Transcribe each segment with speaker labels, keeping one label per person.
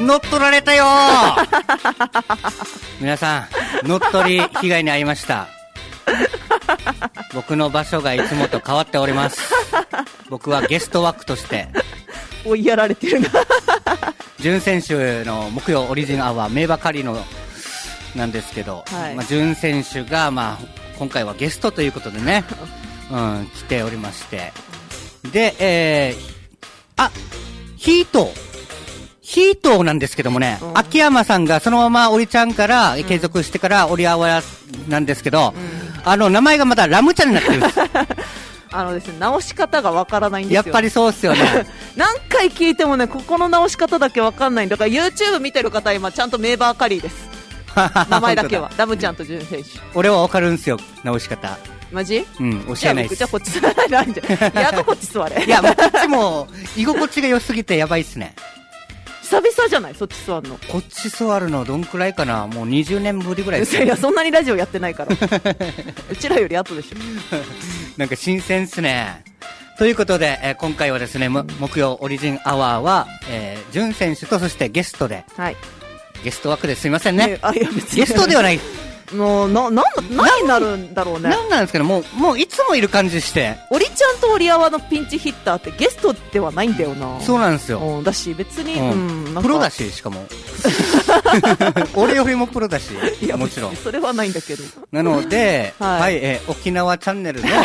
Speaker 1: 乗っ取られたよー皆さん、乗っ取り被害に遭いました。僕の場所がいつもと変わっております。僕はゲスト枠として
Speaker 2: 追いやられてるな。
Speaker 1: 準選手の木曜オリジンアワー名馬狩りのなんですけど、
Speaker 2: はい、
Speaker 1: 準選手が、今回はゲストということでね、来ておりまして、で、ヒートなんですけどもね、秋山さんがそのままオリちゃんから継続してからオリアワなんですけど、名前がまたラムちゃんになってるんです。
Speaker 2: ですね、直し方がわからないんですよ。
Speaker 1: やっぱりそうっすよね。
Speaker 2: 何回聞いてもね、ここの直し方だけわかんないんだから、YouTube 見てる方今ちゃんとメーバーカリーです。名前だけはラムちゃんと準選手。
Speaker 1: 俺はわかるんですよ、直し方。
Speaker 2: マジ？
Speaker 1: 教えないです。
Speaker 2: じゃあこっち座らないんじゃ。やだこっち座れ。
Speaker 1: いや、もうこっちも居心地が良すぎてやばいっすね。
Speaker 2: 久々じゃない？そっち座るの。
Speaker 1: こっち座るのどんくらいかな。もう20年ぶりぐらいです。
Speaker 2: いや、そんなにラジオやってないからうちらより後でしょ。
Speaker 1: なんか新鮮っすね。ということで、今回はですね、木曜オリジンアワーは、準選手とそしてゲストで、
Speaker 2: はい、
Speaker 1: ゲスト枠ですいませんね。
Speaker 2: いや別に
Speaker 1: ゲストではない。
Speaker 2: もう何になるんだろうね。
Speaker 1: 何なんですかね。もういつもいる感じして。
Speaker 2: オリちゃんとオリアワのピンチヒッターってゲストではないんだよな。
Speaker 1: そうなんですよ。
Speaker 2: だし別に、
Speaker 1: プロだし、しかも俺よりもプロだし、
Speaker 2: いや
Speaker 1: もちろん
Speaker 2: それはないんだけど。
Speaker 1: なので、
Speaker 2: はい、
Speaker 1: 沖縄チャンネルの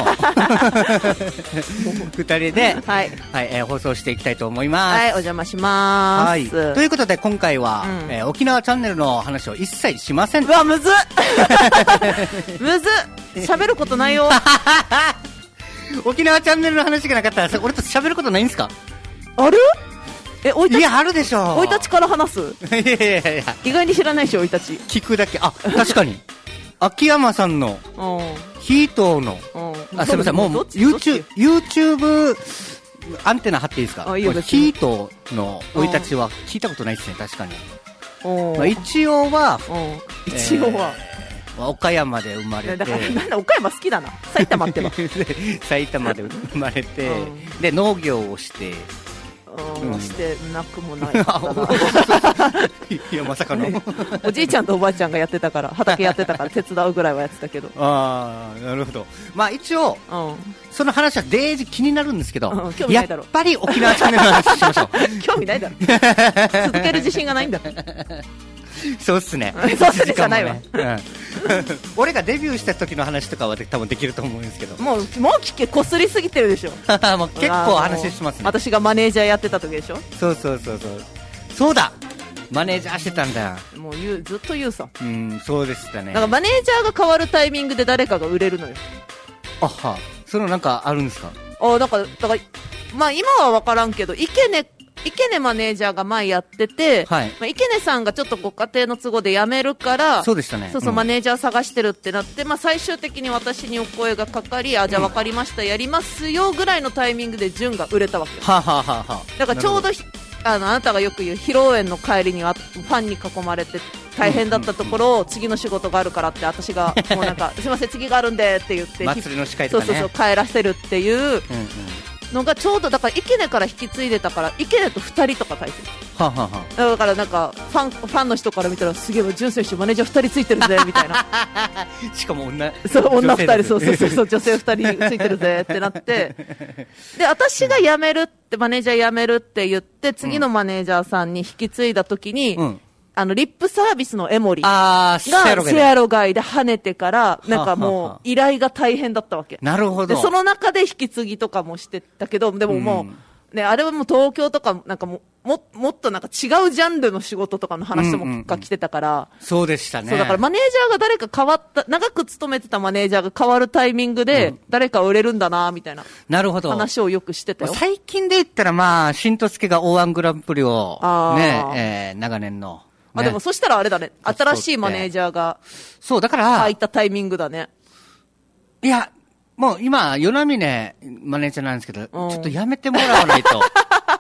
Speaker 1: 2人で、
Speaker 2: はい
Speaker 1: 放送していきたいと思います。
Speaker 2: はい、お邪魔します。
Speaker 1: はい、ということで今回は、沖縄チャンネルの話を一切しません。
Speaker 2: うわ、むずっむずっ、喋ることないよ
Speaker 1: 沖縄チャンネルの話がなかったら俺と喋ることないんですか？
Speaker 2: ある？
Speaker 1: いや、あるでしょ。
Speaker 2: 生い立ちから話す？
Speaker 1: いや
Speaker 2: 意外に知らないでしょ、生い立ち。
Speaker 1: 聞くだけ。確かに秋山さんのヒートのすみません、もう YouTube アンテナ張っていいですか？ヒートの生い立ちは聞いたことないですね。確かに。一応は岡山で生まれて、
Speaker 2: だからなんだ岡山好きだな。埼玉ってば
Speaker 1: 埼玉で生まれて、で農業をして
Speaker 2: してなくもないかったな
Speaker 1: いやまさかの
Speaker 2: おじいちゃんとおばあちゃんがやってたから、畑やってたから手伝うぐらいはやってたけど。
Speaker 1: なるほど。一応、その話はデージ気になるんですけど、
Speaker 2: 興味ないだろ。
Speaker 1: やっぱり沖縄チャンネルの話しましょう
Speaker 2: 興味ないだろ続ける自信がないんだ
Speaker 1: そうっすね。
Speaker 2: そうしかないわ、
Speaker 1: 俺がデビューした時の話とかは多分できると思うんですけど、
Speaker 2: もう聞け、こすりすぎてるでしょ
Speaker 1: もう結構話しますね。
Speaker 2: 私がマネージャーやってた時でしょ。
Speaker 1: そうだ、マネージャーしてたんだ。
Speaker 2: もうずっと言うさ。
Speaker 1: そうでしたね。
Speaker 2: なんかマネージャーが変わるタイミングで誰かが売れるのよ。
Speaker 1: そのなんかあるんですか？
Speaker 2: だから今は分からんけど、池根マネージャーが前やってて、池根さんがちょっとご家庭の都合で辞めるから、
Speaker 1: そうでしたね。
Speaker 2: マネージャー探してるってなって、最終的に私にお声がかかり、じゃあ分かりました、やりますよぐらいのタイミングで潤が売れたわけよ。だからちょうどあなたがよく言う披露宴の帰りにはファンに囲まれて大変だったところを、次の仕事があるからって私がもうなんかすいません次があるんでって言って
Speaker 1: 祭りの司会とかね、
Speaker 2: 帰らせるっていうのがちょうど、だから池根から引き継いでたから、池根と2人とか対戦だからなんかファンの人から見たら、すげえ潤選手マネージャー2人ついてるぜみたいな
Speaker 1: しかも女
Speaker 2: 2人、そう女性2人ついてるぜってなってで私が辞めるってマネージャー辞めるって言って次のマネージャーさんに引き継いだ時に、リップサービスのエモリがセアロガイで跳ねてから、なんかもう依頼が大変だったわけ。
Speaker 1: なるほど。
Speaker 2: でその中で引き継ぎとかもしてたけど、でももう、ね、あれはもう東京とかなんかもっとなんか違うジャンルの仕事とかの話が来てたから、
Speaker 1: そうでしたね。
Speaker 2: そうだからマネージャーが誰か変わった、長く勤めてたマネージャーが変わるタイミングで誰か売れるんだなみたいな話をよくしてたよ。
Speaker 1: 最近で言ったら新とすけが O1 グランプリをね、長年の
Speaker 2: でもそしたらあれだね、新しいマネージャーが
Speaker 1: そうだから
Speaker 2: 入ったタイミングだね。
Speaker 1: いやもう今与那嶺マネージャーなんですけど、ちょっとやめてもらわないと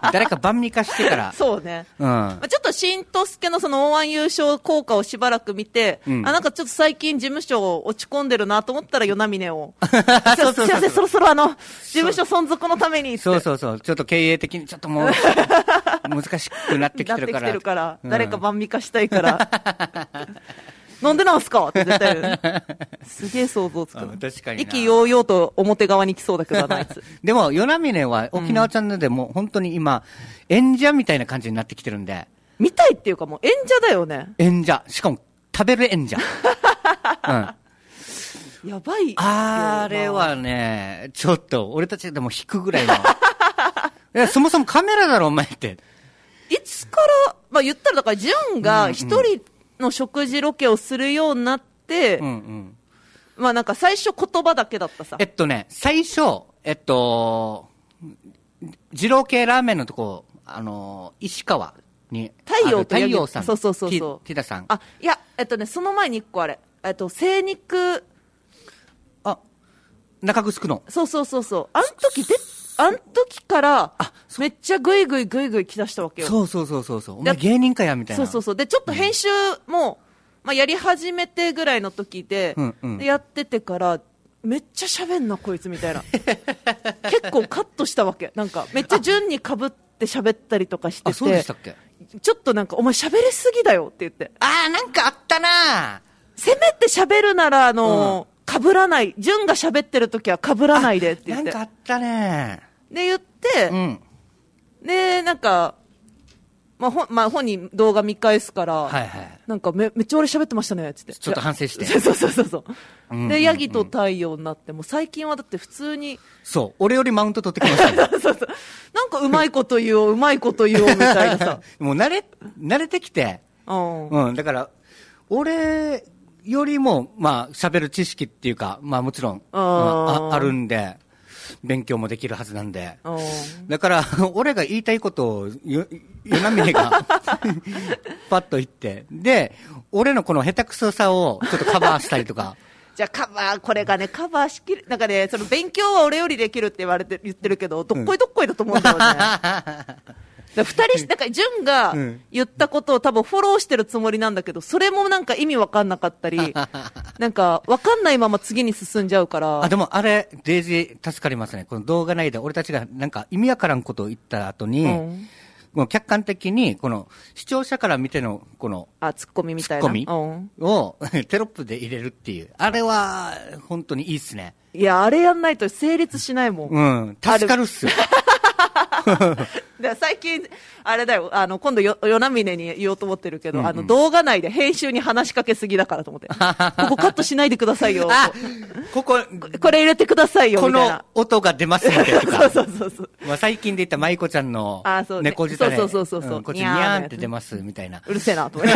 Speaker 1: 誰か晩味化してから。
Speaker 2: そうね。
Speaker 1: うん。
Speaker 2: まあ、ちょっと新とすけのその O1 優勝効果をしばらく見て、
Speaker 1: うん、
Speaker 2: なんかちょっと最近事務所落ち込んでるなと思ったら与那峰を。
Speaker 1: そうそうそう。
Speaker 2: すいません、そろそろ事務所存続のためにって。
Speaker 1: そうそうそう。ちょっと経営的にちょっともう、難しくなってきてるから。
Speaker 2: なってきてるから、誰か晩味化したいから。なんでなんすかって絶対言う。すげえ想像つく。
Speaker 1: 確かに。
Speaker 2: 意気揚々と表側に来そうだけどな、あいつ。
Speaker 1: でも、与那峰は沖縄チャンネルでも本当に今、演者みたいな感じになってきてるんで。
Speaker 2: 見たいっていうかもう演者だよね。
Speaker 1: 演者。しかも、食べる演者。うん。
Speaker 2: やばい。
Speaker 1: あれはね、ちょっと、俺たちでも引くぐらいの。いや、そもそもカメラだろ、お前って。
Speaker 2: いつから、まあ言ったらだから、ジュンが一人の食事ロケをするようになって、
Speaker 1: うんうん、
Speaker 2: まあなんか最初言葉だけだったさ。
Speaker 1: 最初、二郎系ラーメンのとこ、石川に。
Speaker 2: 太陽
Speaker 1: さん。
Speaker 2: そうそうそう。
Speaker 1: ティダさん。
Speaker 2: あ、いや、その前に一個あれ。精肉。
Speaker 1: あ、中城の。
Speaker 2: そうそうそうそう。あん時から、めっちゃグイグイ来だしたわけよ。
Speaker 1: そうそうそうそう。お前芸人かや、みたいな。
Speaker 2: そうそうそう。で、ちょっと編集も、まあ、やり始めてぐらいの時で、でやっててから、めっちゃ喋んな、こいつ、みたいな。結構カットしたわけ。なんか、めっちゃ順に被って喋ったりとかしてて。
Speaker 1: そうでしたっけ？
Speaker 2: ちょっとなんか、お前喋りすぎだよって言って。
Speaker 1: なんかあったな
Speaker 2: せめて喋るなら、被らない。順が喋ってる時は被らないでって言って。
Speaker 1: なんかあったね
Speaker 2: で、言って、で、なんか、まあ、本人動画見返すから、
Speaker 1: はいはい、
Speaker 2: なんかめっちゃ俺喋ってましたね、つって。
Speaker 1: ちょっと反省して。
Speaker 2: そう。で、ヤギと太陽になって、もう最近はだって普通に。
Speaker 1: そう、俺よりマウント取ってきましたね。
Speaker 2: そう。なんかうまいこと言おう、みたいなさ。
Speaker 1: もう慣れてきて。だから、俺よりも、まあ、喋る知識っていうか、まあもちろん、あるんで、勉強もできるはずなんで。だから、俺が言いたいことを、与那峰が、パッと言って、で、俺のこの下手くそさをちょっとカバーしたりとか。
Speaker 2: じゃあこれがね、カバーしきる。なんかね、その勉強は俺よりできるって言ってるけど、どっこいだと思うんだよね。二人、だから、潤が言ったことを多分フォローしてるつもりなんだけど、それもなんか意味わかんなかったり、なんか、わかんないまま次に進んじゃうから。
Speaker 1: でもあれ、デイジー助かりますね。この動画内で俺たちがなんか意味わからんことを言った後に、もう客観的に、この視聴者から見ての、この、
Speaker 2: ツッコミみたいな。
Speaker 1: ツッコミをテロップで入れるっていう。あれは、本当にいいっすね。
Speaker 2: いや、あれやんないと成立しないもん。
Speaker 1: 助かるっすよ。
Speaker 2: で最近、あれだよ、今度与那峰に言おうと思ってるけど、動画内で編集に話しかけすぎだからと思って。ここカットしないでくださいよ。これ入れてくださいよ、みたいな。
Speaker 1: この音が出ますみたいな。
Speaker 2: そう。
Speaker 1: まあ最近で言った舞子ちゃんの猫舌で、こっちにゃーんって出ますみたいな。
Speaker 2: うるせえな、と思って。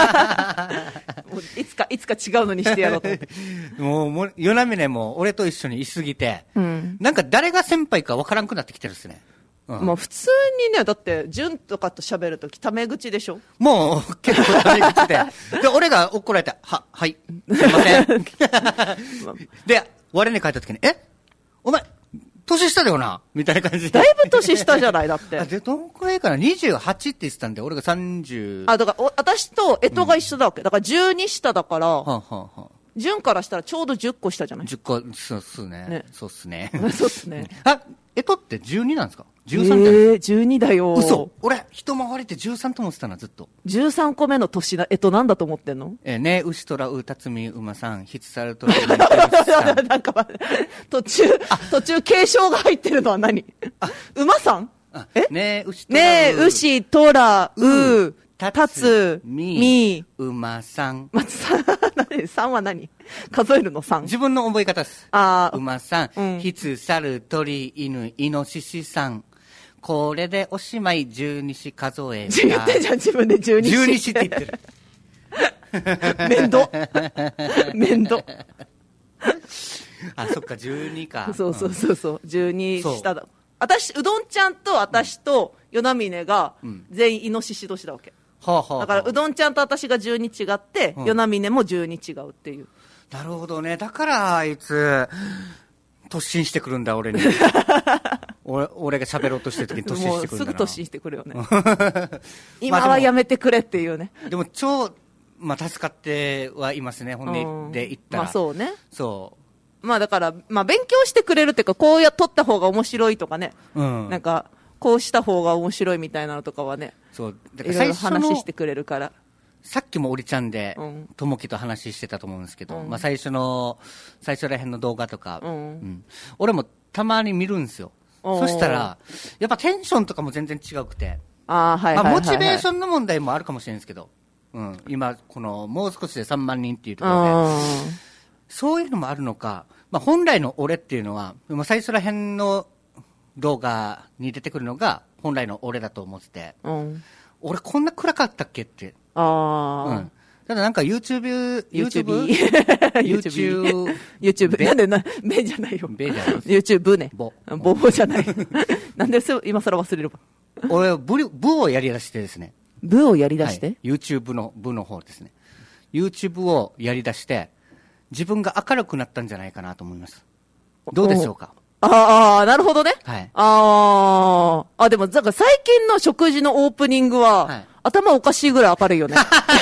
Speaker 2: いつか違うのにしてやろうと思って。
Speaker 1: もう、与那峰も俺と一緒にいすぎて、なんか誰が先輩かわからんくなってきてるっすね。
Speaker 2: まあ普通にね、だって、潤とかと喋るとき、タメ口でしょ？
Speaker 1: もう、結構タメ口で。で、俺が怒られて、はい、すいません。で、我に帰ったときに、お前、年下だよなみたいな感じで。
Speaker 2: だいぶ年下じゃないだって。
Speaker 1: で、どんくらいかな ?28 って言ってたんで、俺が30。
Speaker 2: だから、私と干支が一緒だわけ。だから12下だから、潤からしたらちょうど10個下じゃない
Speaker 1: ?10 個、そうっすね。そうっすね。
Speaker 2: そうっすね。
Speaker 1: 干支って12なんですか ?13 って
Speaker 2: 12だよ。
Speaker 1: 嘘。俺、一回りって13と思ってたな、ずっと。
Speaker 2: 13個目の年だ。なんだと思ってんの？
Speaker 1: ね、牛とらうたつみうまさん、ひつさるとら
Speaker 2: なんか、途中継承が入ってるのは何？馬さん？
Speaker 1: ね、
Speaker 2: 牛とらう、たつみ、
Speaker 1: 馬さん。
Speaker 2: 3は何？数えるの 3？
Speaker 1: 自分の覚え方です。馬さん、ひつ、猿、鳥、犬、イノシシさん。これでおしまい12子数えた。
Speaker 2: 言ってじゃん、自分で12子。
Speaker 1: 12子って言ってる。
Speaker 2: 面倒。
Speaker 1: そっか、12か。
Speaker 2: そう。12下だ。うどんちゃんと私と与那峰が全員イノシシ年だわけ。だからうどんちゃんと私が12違って、与那峰も12違うっていう。
Speaker 1: なるほどね。だからあいつ突進してくるんだ、俺に。俺が喋ろうとしてる時に突進してくるんだな。
Speaker 2: もうすぐ突進してくるよね。今はやめてくれっていうね。
Speaker 1: でもまあ、助かってはいますね、本で言ったら。
Speaker 2: まあそうね。
Speaker 1: そう。
Speaker 2: まあだから、まあ勉強してくれるっていうか、こう撮った方が面白いとかね。なんか、こうした方が面白いみたいなのとかはね。
Speaker 1: そう。
Speaker 2: だからいろいろ話してくれるから。
Speaker 1: さっきもおりちゃんで、ともきと話してたと思うんですけど、まあ最初らへんの動画とか、俺もたまに見るんですよ。そしたら、やっぱテンションとかも全然違くて。
Speaker 2: まあ
Speaker 1: モチベーションの問題もあるかもしれないですけど、今、もう少しで3万人っていうところで、そういうのもあるのか、まあ本来の俺っていうのは、最初らへんの動画に出てくるのが本来の俺だと思ってて、俺こんな暗かったっけって。ただなんか YouTube
Speaker 2: なんでベじゃないよ。
Speaker 1: ベじゃない。
Speaker 2: YouTube ね。ボじゃない。なんで今更忘れるわ。
Speaker 1: 俺部をやり出してですね。
Speaker 2: 部をやり出して、
Speaker 1: YouTube の部の方ですね。YouTube をやり出して、自分が明るくなったんじゃないかなと思います。どうでしょうか。
Speaker 2: なるほどね。
Speaker 1: はい。
Speaker 2: でも、なんか最近の食事のオープニングは、頭おかしいぐらい明るいよね。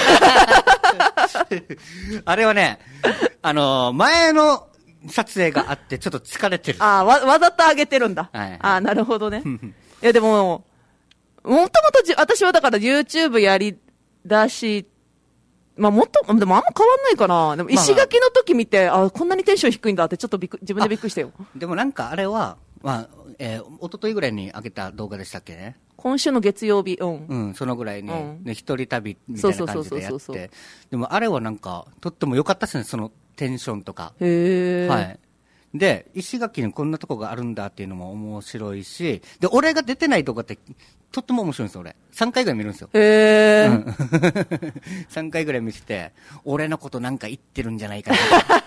Speaker 1: あれはね、前の撮影があってちょっと疲れてる。
Speaker 2: わざと上げてるんだ。なるほどね。いやでも、もともと私はだから YouTube やり出し、でもあんま変わんないかな。でも石垣の時見て、こんなにテンション低いんだってちょっと自分でびっくりしたよ。
Speaker 1: でもなんかあれは、一昨日ぐらいに上げた動画でしたっけね。
Speaker 2: 今週の月曜日、
Speaker 1: そのぐらいに、一人旅みたいな感じでやって。でもあれはなんか、とっても良かったですね、そのテンションとか。はい。で、石垣にこんなとこがあるんだっていうのも面白いし、で、俺が出てない動画って、とっても面白いんですよ、俺。3回ぐらい見るんですよ。3回ぐらい見てて、俺のことなんか言ってるんじゃないかな。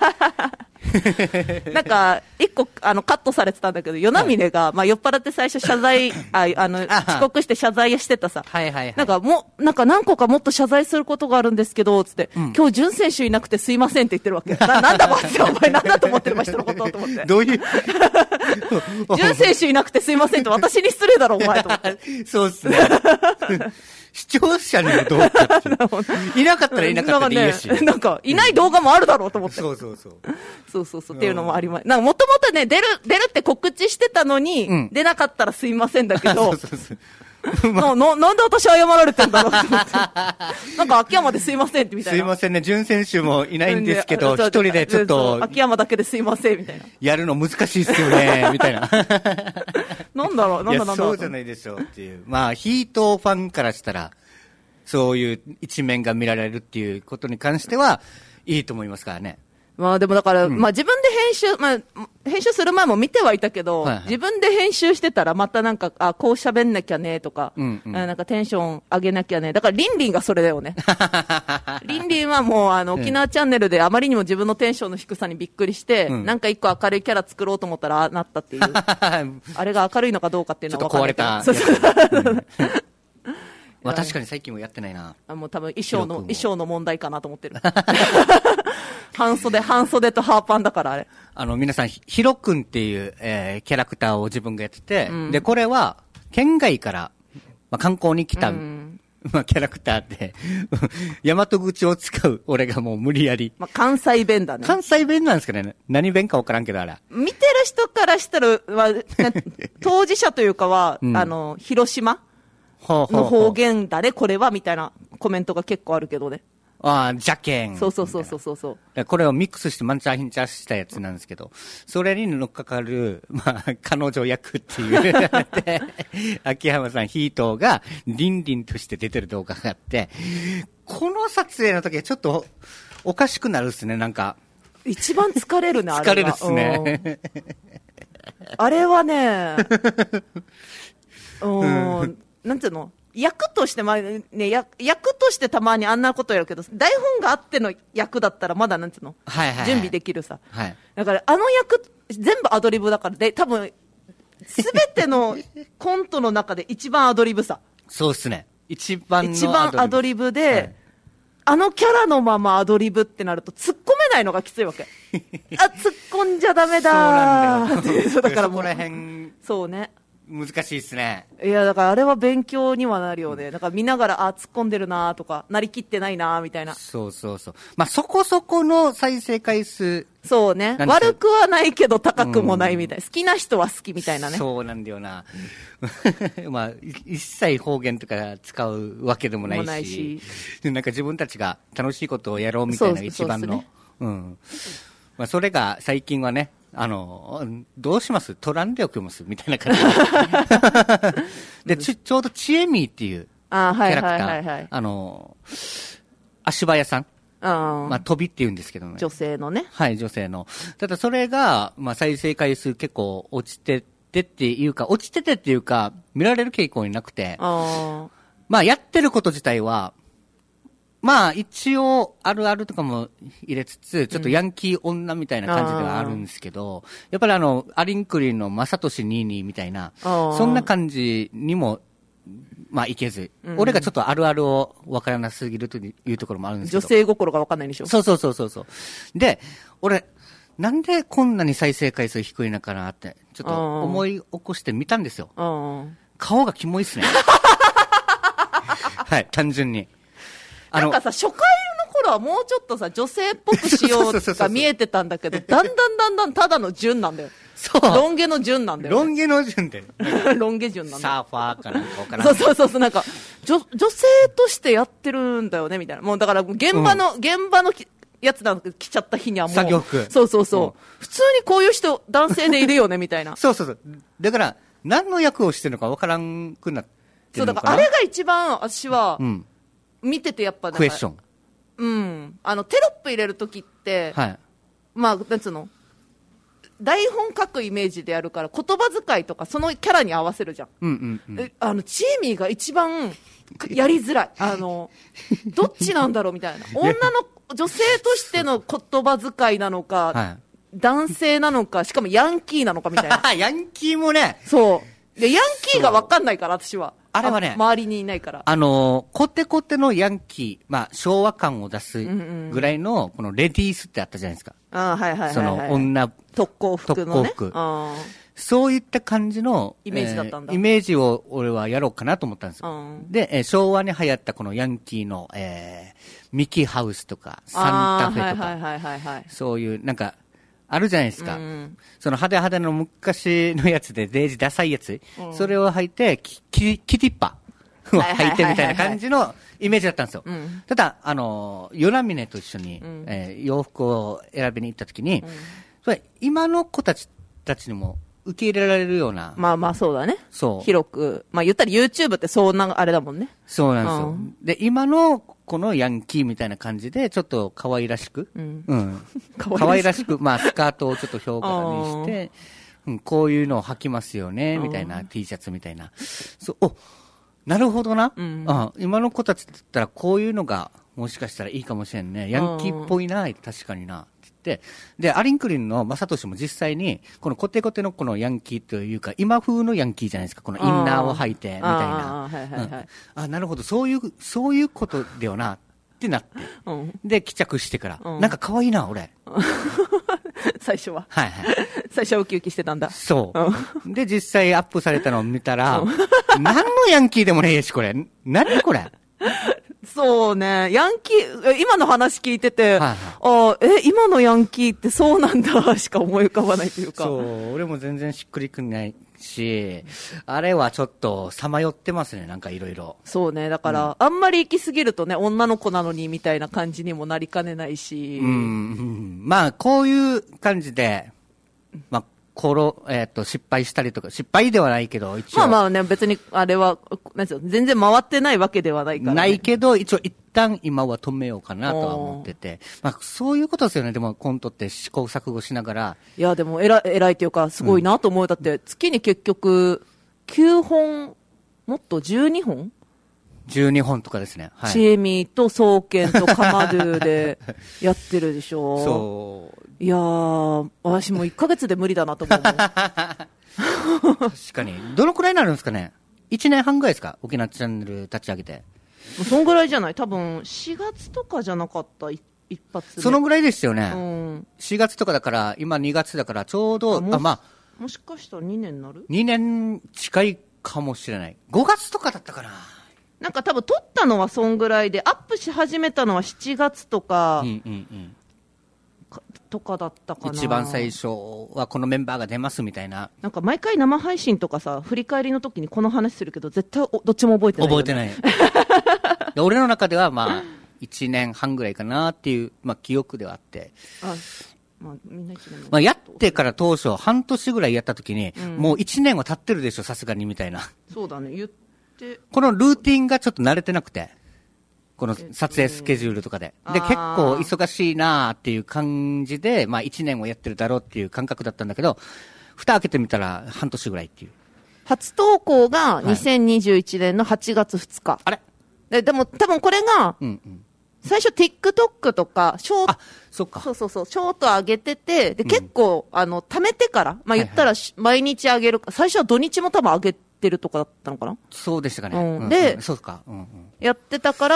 Speaker 2: なんか、一個、カットされてたんだけど、与那嶺が、酔っ払って最初謝罪、遅刻して謝罪してたさ。なんか何個かもっと謝罪することがあるんですけど、つって、今日、準選手いなくてすいませんって言ってるわけ。なんだこいつ、お前なんだと思ってる人のことと思って。
Speaker 1: どういう
Speaker 2: 準選手いなくてすいませんって私に失礼だろ、お前と思って。
Speaker 1: そうっすね。視聴者にもどうかっていなかったらいなかったでいいし。
Speaker 2: なんか、いない動画もあるだろうと思って。
Speaker 1: そう
Speaker 2: っていうのもあります。なんか、もともとね、出るって告知してたのに、出なかったらすいませんだけど、なんで私謝られてんだろうと思って。なんか秋山ですいませんってみたいな。
Speaker 1: すいませんね、準選手もいないんですけど、一人でちょっと。
Speaker 2: 秋山だけですいませんみたいな。
Speaker 1: やるの難しいっすよね、みたいな。
Speaker 2: なんだろう、
Speaker 1: そうじゃないでしょうっていう。まあ、ヒートファンからしたら、そういう一面が見られるっていうことに関しては、いいと思いますからね。
Speaker 2: でもだから、自分で編集する前も見てはいたけど、自分で編集してたらまたなんか、こう喋んなきゃねとか、なんかテンション上げなきゃね。だからリンリンがそれだよね。リンリンはもう沖縄チャンネルであまりにも自分のテンションの低さにびっくりして、なんか一個明るいキャラ作ろうと思ったらなったっていう。あれが明るいのかどうかっていうのは分からないけど。ちょっと壊れた。
Speaker 1: 確かに最近もやってないな。
Speaker 2: もう多分衣装の問題かなと思ってる。半袖とハーパンだからあれ。
Speaker 1: 皆さん、ヒロ君っていう、キャラクターを自分がやってて、で、これは、県外から、観光に来た、キャラクターで、大和口を使う俺がもう無理やり。
Speaker 2: 関西弁だね。
Speaker 1: 関西弁なんですかね。何弁か分からんけど、あれ。
Speaker 2: 見てる人からしたら、当事者というかは、広島の方言だね、これは、みたいなコメントが結構あるけどね。
Speaker 1: 邪剣。
Speaker 2: そう。
Speaker 1: これをミックスしてマンチャーヒンチャーしたやつなんですけど、それに乗っかかる、彼女役っていう、秋山さんヒートがリンリンとして出てる動画があって、この撮影の時はちょっとおかしくなるっすね、なんか。
Speaker 2: 一番疲れるね、あれは。
Speaker 1: 疲れるっすね。
Speaker 2: あれはね、なんていうの役として、役としてたまにあんなことやるけど、台本があっての役だったらまだなんていうの、準備できるさ。だから役、全部アドリブだから、で、多分、すべてのコントの中で一番アドリブさ。
Speaker 1: そうっすね。一番
Speaker 2: アドリブで、 あのキャラのままアドリブってなると突っ込めないのがきついわけ。あ、突っ込んじゃダメだー。そうだからもう。
Speaker 1: そこら辺。
Speaker 2: そうね。
Speaker 1: 難しいですね。
Speaker 2: いや、だからあれは勉強にはなるよね。だから見ながら、あ、突っ込んでるなとか、なりきってないなみたいな。
Speaker 1: そうそうそう。まあ、そこそこの再生回数。
Speaker 2: そうね。悪くはないけど高くもないみたいな。好きな人は好きみたいなね。
Speaker 1: そうなんだよな。まあ、一切方言とか使うわけでもないし。なんか自分たちが楽しいことをやろうみたいな一番の。ね、うん。まあ、それが最近はね、どうします取らんでおきますみたいな感じで。ちょうどちえみーっていうキャラクター、足早さん。まあ、飛びって言うんですけどね。
Speaker 2: 女性のね。
Speaker 1: はい、女性の。ただそれが、まあ、再生回数結構落ちててっていうか、見られる傾向になくて、まあ、やってること自体は、まあ、一応、あるあるとかも入れつつ、ちょっとヤンキー女みたいな感じではあるんですけど、やっぱりアリンクリンのマサトシニーニーみたいな、そんな感じにも、まあ、いけず、俺がちょっとあるあるを分からなすぎるというところもあるんですけど。
Speaker 2: 女性心が分かんないでしょ。
Speaker 1: そう。で、俺、なんでこんなに再生回数低いのかなって、ちょっと思い起こしてみたんですよ。顔がキモいっすね。はい、単純に。
Speaker 2: なんかさ、初回の頃はもうちょっとさ、女性っぽくしようが見えてたんだけど、だんだんただの純なんだよ。
Speaker 1: そう。
Speaker 2: ロン毛の純なんだよ、ね。
Speaker 1: ロン毛の純で。
Speaker 2: ロン毛純なんだよ。
Speaker 1: サーファーかなんかわからん。
Speaker 2: そう、なんか、女性としてやってるんだよね、みたいな。もうだから、現場のやつなんか来ちゃった日にはもう。
Speaker 1: 作業服。
Speaker 2: そう。普通にこういう人、男性でいるよね、みたいな。
Speaker 1: そう。だから、何の役をしてるのかわからんくなってるのかな。そう、だ
Speaker 2: からあれが一番、私は、見ててやっぱ
Speaker 1: クエスチョン。
Speaker 2: テロップ入れるときって、はい。まあ、なんつうの台本書くイメージでやるから、言葉遣いとかそのキャラに合わせるじゃん。チーミーが一番やりづらい。どっちなんだろうみたいな。女性としての言葉遣いなのか、はい、男性なのか、しかもヤンキーなのかみたいな。
Speaker 1: ヤンキーもね。
Speaker 2: そう。で、ヤンキーがわかんないから、私は。
Speaker 1: あれはね、
Speaker 2: 周りにいないから。
Speaker 1: コテコテのヤンキー、まあ、昭和感を出すぐらいの、このレディースってあったじゃないですか。その女、
Speaker 2: 特攻服のね。
Speaker 1: 特攻服。そういった感じの、
Speaker 2: イメージだったんだ。
Speaker 1: イメージを俺はやろうかなと思ったんですよ。で、昭和に流行ったこのヤンキーの、ミキハウスとか、サンタフェとか、そういう、なんか、あるじゃないですか。その派手の昔のやつで、デージダサいやつ。それを履いて、キティッパを履いてみたいな感じのイメージだったんですよ。ただ、ヨナミネと一緒に、洋服を選びに行った時に、それ今の子たちにも受け入れられるような。
Speaker 2: まあそうだね。
Speaker 1: そう。
Speaker 2: 広く。まあ言ったら YouTube ってそんなあれだもんね。
Speaker 1: そうなんですよ。で、今のこのヤンキーみたいな感じで、ちょっと可愛らしく。可愛らしく、まあスカートをちょっと表柄にして、こういうのを履きますよね、みたいな T シャツみたいな。なるほどな。今の子たちだったらこういうのがもしかしたらいいかもしれんね。ヤンキーっぽいな、確かにな。で、アリンクリンのマサトシも実際に、このコテコテのこのヤンキーというか、今風のヤンキーじゃないですか。このインナーを履いて、みたいな。なるほど、そういうことだよな、ってなって。で、帰着してから。なんか可愛いな、俺。
Speaker 2: 最初は。最初はウキウキしてたんだ。
Speaker 1: そう。で、実際アップされたのを見たら、何のヤンキーでもねえし、これ。何これ。
Speaker 2: そうね。ヤンキー、今の話聞いてて、今のヤンキーってそうなんだしか思い浮かばないというか。
Speaker 1: そう、俺も全然しっくりくんないし、あれはちょっとさまよってますね、なんかいろいろ。
Speaker 2: そうね。だから、あんまり行き過ぎるとね、女の子なのにみたいな感じにもなりかねないし。
Speaker 1: まあ、こういう感じで、まあ、失敗したりとか、失敗ではないけど、一応。
Speaker 2: まあね、別に、あれは、なんですよ、全然回ってないわけではないから、ね。
Speaker 1: ないけど、一応一旦今は止めようかなとは思ってて。まあ、そういうことですよね、でもコントって試行錯誤しながら。
Speaker 2: いや、でも偉いというか、すごいなと思う。だって、月に結局、9本、もっと12本
Speaker 1: 12本とかですね。
Speaker 2: チエミとソーケンとカマドゥでやってるでしょ。
Speaker 1: そう。
Speaker 2: いやー、私もう1ヶ月で無理だなと思う。確
Speaker 1: かに。どのくらいになるんですかね ?1 年半ぐらいですか沖縄チャンネル立ち上げて。
Speaker 2: そんぐらいじゃない？多分、4月とかじゃなかった、一発目。
Speaker 1: そのぐらいですよね。
Speaker 2: うん。
Speaker 1: 4月とかだから、今2月だから、ちょうど、
Speaker 2: もしかしたら2年になる？
Speaker 1: 2 年近いかもしれない。5月とかだったかな。
Speaker 2: なんか多分撮ったのはそんぐらいで、アップし始めたのは7月とか、とかだったかな。
Speaker 1: 一番最初はこのメンバーが出ますみたいな。
Speaker 2: なんか毎回生配信とかさ、振り返りの時にこの話するけど、絶対どっちも覚えてない、
Speaker 1: 覚えてない。で俺の中ではまあ、1年半ぐらいかなっていう、まあ記憶ではあって。
Speaker 2: まあ、みんな1年
Speaker 1: まあ、やってから当初、半年ぐらいやった時に、もう1年は経ってるでしょ、さすがにみたいな。
Speaker 2: そうだね、言って。
Speaker 1: このルーティンがちょっと慣れてなくて、この撮影スケジュールとかで。で、結構忙しいなーっていう感じで、まあ1年をやってるだろうっていう感覚だったんだけど、蓋開けてみたら半年ぐらいっていう。
Speaker 2: 初投稿が2021年の8月2日。
Speaker 1: あれ
Speaker 2: でも多分これが、最初 TikTok とか、ショート、
Speaker 1: そっか。
Speaker 2: ショート上げてて、で、結構、貯めてから、まあ言ったら、毎日上げるか、最初は土日も多分上げてるとかだったのかな？
Speaker 1: そうでしたかね。
Speaker 2: で、
Speaker 1: そうか。
Speaker 2: やってたから、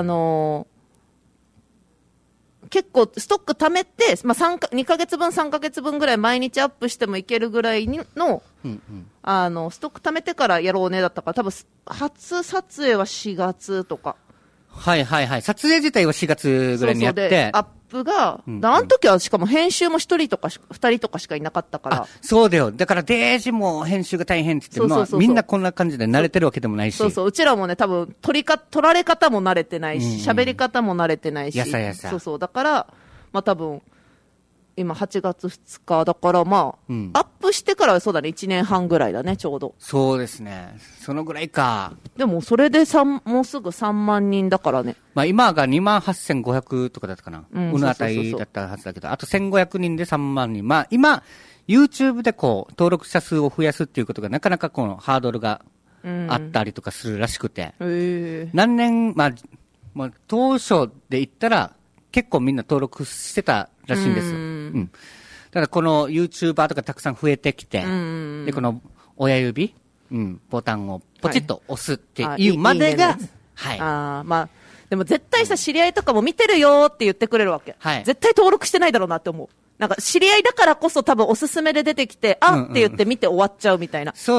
Speaker 2: 結構ストック貯めて、まあ2ヶ月分、3ヶ月分ぐらい毎日アップしてもいけるぐらいの、ストック貯めてからやろうねだったから、多分、初撮影は4月とか。
Speaker 1: はいはいはい。撮影自体は4月ぐらいにやって。
Speaker 2: アップが、あの時はしかも編集も1人とか2人とかしかいなかったから。
Speaker 1: そうだよ。だからデージも編集が大変って言っても、みんなこんな感じで慣れてるわけでもないし。
Speaker 2: うちらもね、多分取られ方も慣れてないし、喋り方も慣れてないし。
Speaker 1: やさ。
Speaker 2: だから、まあ多分、今8月2日だからまあ、アップしてからはそうだね、1年半ぐらいだね、ちょうど。
Speaker 1: そうですね。そのぐらいか。
Speaker 2: でもそれでもうすぐ3万人だからね。
Speaker 1: まあ今が28,500とかだったかな。うぬあたりだったはずだけど、あと1500人で3万人。まあ今、YouTube でこう、登録者数を増やすっていうことがなかなかこのハードルがあったりとかするらしくて。何年、まあ当初で言ったら、結構みんな登録してたらしいんですよ。ただこの YouTuber とかたくさん増えてきて、で、この親指、ボタンをポチッと押すっていうまでが、はい。
Speaker 2: まあ、でも絶対さ、知り合いとかも見てるよって言ってくれるわけ。
Speaker 1: はい。
Speaker 2: 絶対登録してないだろうなって思う。なんか知り合いだからこそ多分おすすめで出てきて、って言って見て終わっちゃうみたいな。
Speaker 1: そう。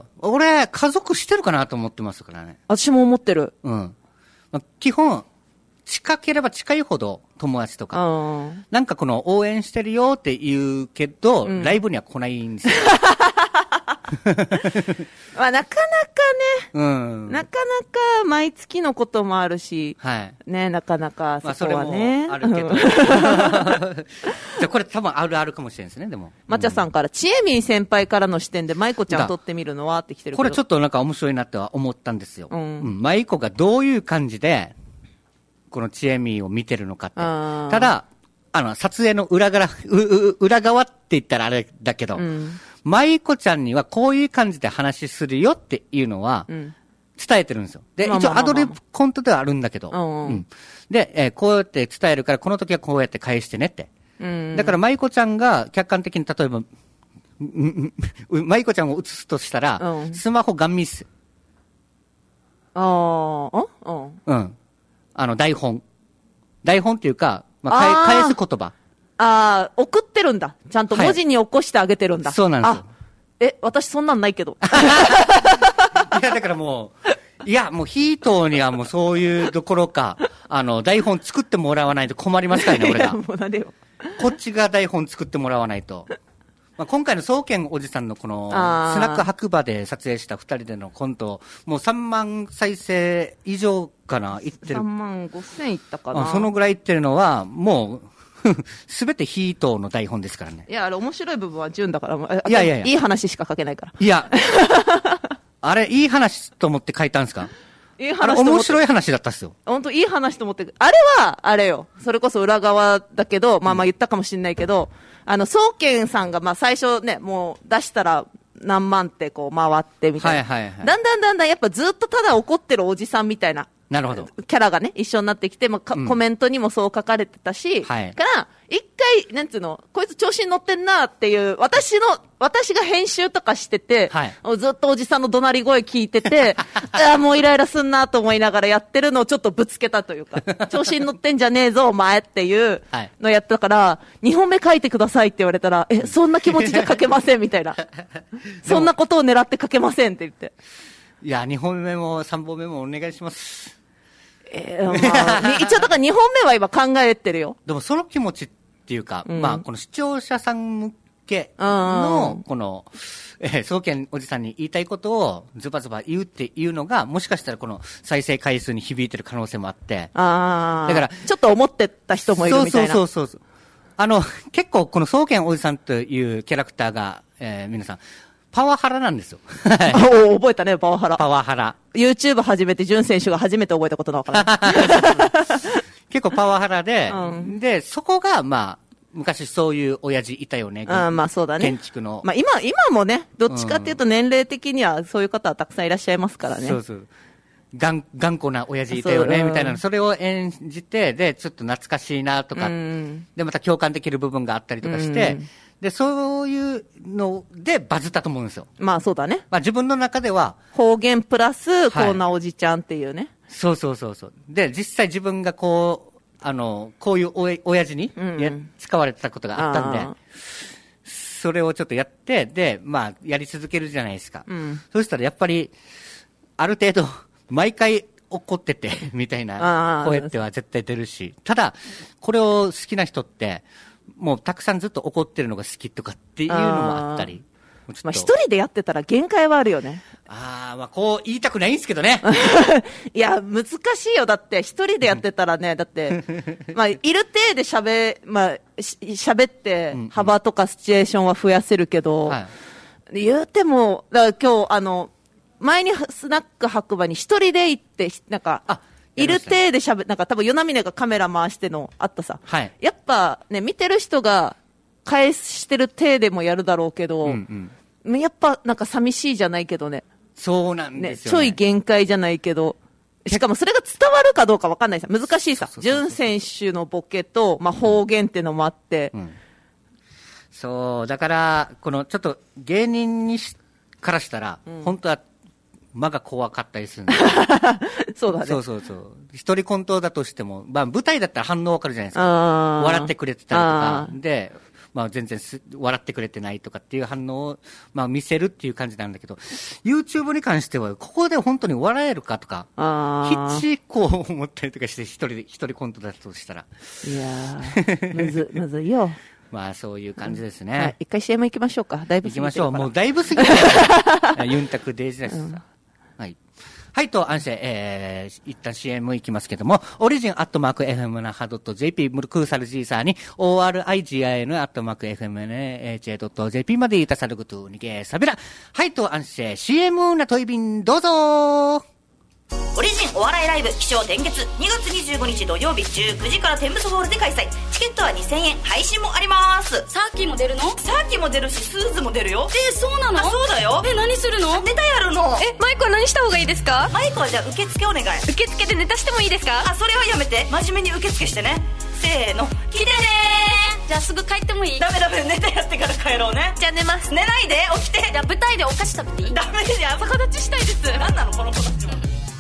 Speaker 1: 俺、家族してるかなと思ってますからね。
Speaker 2: 私も思ってる。
Speaker 1: まあ、基本、近ければ近いほど友達とか、なんかこの応援してるよって言うけど、ライブには来ないんですよ。
Speaker 2: まあなかなかね、なかなか毎月のこともあるし、ね、なかなかそこはね。
Speaker 1: まあそれもあるけど。じゃこれ多分あるかもしれないですね、でも。
Speaker 2: まちゃさんから、ちえみん先輩からの視点で舞子ちゃん撮ってみるのはって来てるけど。
Speaker 1: これちょっとなんか面白いなっては思ったんですよ。舞子がどういう感じで、このちえみを見てるのかって。ただ、撮影の裏側って言ったらあれだけど、舞子ちゃんにはこういう感じで話するよっていうのは、伝えてるんですよ。で、一応アドリブコントではあるんだけど、で、こうやって伝えるから、この時はこうやって返してねって。だから舞子ちゃんが客観的に例えば、舞子ちゃんを映すとしたら、スマホガン見っす。台本。台本っていうか、まあ、返す言葉。
Speaker 2: 送ってるんだ。ちゃんと文字に起こしてあげてるんだ。
Speaker 1: そうなんですよ。
Speaker 2: 私そんなんないけど。
Speaker 1: いや、だからもうヒートにはもうそういうところか、台本作ってもらわないと困りますからね、俺が。
Speaker 2: もうなんでよ。
Speaker 1: こっちが台本作ってもらわないと。まあ、今回の宗健おじさんのこの、スナック白馬で撮影した二人でのコント、もう3万再生以上かな、いってる。
Speaker 2: 3万5千いったかな。
Speaker 1: そのぐらいいってるのは、もう、すべてヒートの台本ですからね。
Speaker 2: いや、あれ面白い部分は純だから、
Speaker 1: いや、
Speaker 2: いい話しか書けないから。
Speaker 1: いや、あれ、いい話と思って書いたんですか？
Speaker 2: いい話と思って。
Speaker 1: 面白い話だったっすよ。
Speaker 2: 本当いい話と思って。あれは、あれよ。それこそ裏側だけど、まあ言ったかもしれないけど、宗健さんが、まあ最初ね、もう出したら何万ってこう回ってみたいな。だんだんやっぱずっとただ怒ってるおじさんみたいな。
Speaker 1: なるほど。
Speaker 2: キャラがね、一緒になってきて、まあコメントにもそう書かれてたし、から、一回、なんつうの、こいつ調子に乗ってんなっていう、私の私が編集とかしてて、
Speaker 1: はい、
Speaker 2: ずっとおじさんの怒鳴り声聞いてて、もうイライラすんなと思いながらやってるのをちょっとぶつけたというか、調子に乗ってんじゃねえぞ、お前っていうのやったから、2本目書いてくださいって言われたら、そんな気持ちじゃ書けませんみたいな。そんなことを狙って書けませんって言って。
Speaker 1: いや、2本目も3本目もお願いします。
Speaker 2: まあ、一応だから2本目は今考えてるよ。
Speaker 1: でもその気持ちっていうか、まあこの視聴者さん向けの、この、総研おじさんに言いたいことをズバズバ言うっていうのが、もしかしたらこの再生回数に響いてる可能性もあって。だから、
Speaker 2: ちょっと思ってた人もいるみたいな。
Speaker 1: そう。結構この総研おじさんというキャラクターが、皆さん、パワハラなんですよ。
Speaker 2: 覚えたね、パワハラ。
Speaker 1: パワハラ。
Speaker 2: YouTube 始めて、ジュン選手が初めて覚えたことだから。
Speaker 1: 結構パワハラで、で、そこが、まあ、昔そういう親父いたよね。
Speaker 2: まあそうだね。
Speaker 1: 建築の。
Speaker 2: まあ今もね、どっちかっていうと年齢的にはそういう方はたくさんいらっしゃいますからね。
Speaker 1: そう。頑固な親父いたよね、みたいな。それを演じて、で、ちょっと懐かしいなとか、で、また共感できる部分があったりとかして、で、そういうのでバズったと思うんですよ。
Speaker 2: まあそうだね。
Speaker 1: まあ自分の中では。
Speaker 2: 方言プラス、こんなおじちゃんっていうね。
Speaker 1: そう。で、実際自分がこういう親父に使われてたことがあったんで、それをちょっとやって、で、まあ、やり続けるじゃないですか。そしたらやっぱり、ある程度、毎回怒ってて、みたいな声っては絶対出るし、ただ、これを好きな人って、もうたくさんずっと怒ってるのが好きとかっていうのもあったり。
Speaker 2: まあ一人でやってたら限界はあるよね。
Speaker 1: まあこう言いたくないんですけどね。
Speaker 2: いや、難しいよ。だって一人でやってたらね、だって、まあいる程度喋って、幅とかシチュエーションは増やせるけど、言うても、だから今日前にスナック白馬に一人で行って、なんか、いる程度なんか多分与那嶺がカメラ回してのあったさ。やっぱね、見てる人が、返してる体でもやるだろうけど、やっぱなんか寂しいじゃないけどね。
Speaker 1: そうなんですよね。
Speaker 2: ちょい限界じゃないけど、しかもそれが伝わるかどうかわかんないさ。難しいさ。潤選手のボケと、まあ方言ってのもあって。
Speaker 1: そう、だから、このちょっと芸人からしたら、本当は、間が怖かったりするんで。
Speaker 2: そうだね。
Speaker 1: そう。一人コントだとしても、まあ舞台だったら反応わかるじゃないですか。笑ってくれてたりとか。で、まあ全然笑ってくれてないとかっていう反応を、まあ見せるっていう感じなんだけど、YouTube に関しては、ここで本当に笑えるかとか、必死こう思ったりとかして、一人コントだとしたら。
Speaker 2: いやー、むずいよ。
Speaker 1: まあそういう感じですね。はい、
Speaker 2: 一回 CM 行きましょうか。だいぶ過ぎてるから。
Speaker 1: 行きましょう。もうだいぶ過ぎてる。ユンタクデイジです。はい。はい、と、一旦 CM 行きますけども、オリジンアットマーク FM.jp、ムルクーサルジーサーに、origin アットマーク FM.j.jp までいたさることにげさびら。はい、と、CM なトイビン、どうぞー。
Speaker 3: オリジンお笑いライブ起承転結2月25日土曜日19時からテンブスホールで開催。チケットは2000円、配信もあります。
Speaker 4: サーキーも出るの？
Speaker 3: サーキーも出るしスーズも出るよ。
Speaker 4: そうなの？
Speaker 3: そうだよ。
Speaker 4: 何するの？
Speaker 3: ネタやるの。
Speaker 4: マイクは何した方がいいですか？
Speaker 3: マイクはじゃあ受付お願い。
Speaker 4: 受付でネタしてもいいですか？
Speaker 3: それはやめて、真面目に受付してね。せーの、来てね
Speaker 4: ー。じゃあすぐ帰ってもいい？
Speaker 3: ダメネタやってから帰ろうね。
Speaker 4: じゃあ寝ます。
Speaker 3: 寝ないで、起きて。
Speaker 4: じゃあ舞台でお菓子食べていい？
Speaker 3: ダメじゃん。
Speaker 4: 逆立ちしたいです。
Speaker 3: 何なのこの子たちは。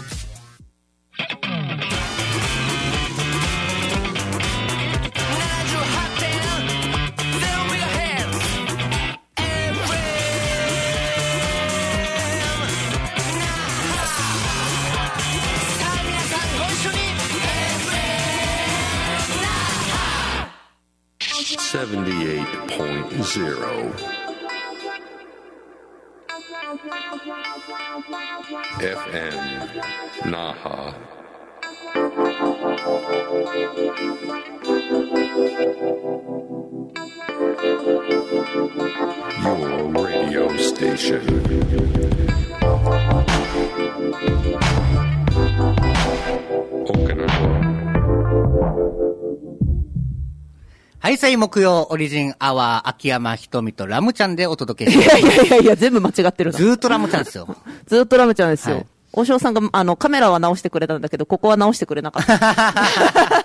Speaker 5: 78.0 FM Naha. Your radio station. Okinawa.
Speaker 1: はい、木曜オリジンアワー、秋山ひとみとラムちゃんでお届けしてます。
Speaker 2: いや、全部間違ってるな。
Speaker 1: ずーっとラムちゃんですよ。
Speaker 2: ずーっとラムちゃんですよ。はい、大塩さんが、カメラは直してくれたんだけど、ここは直してくれなかった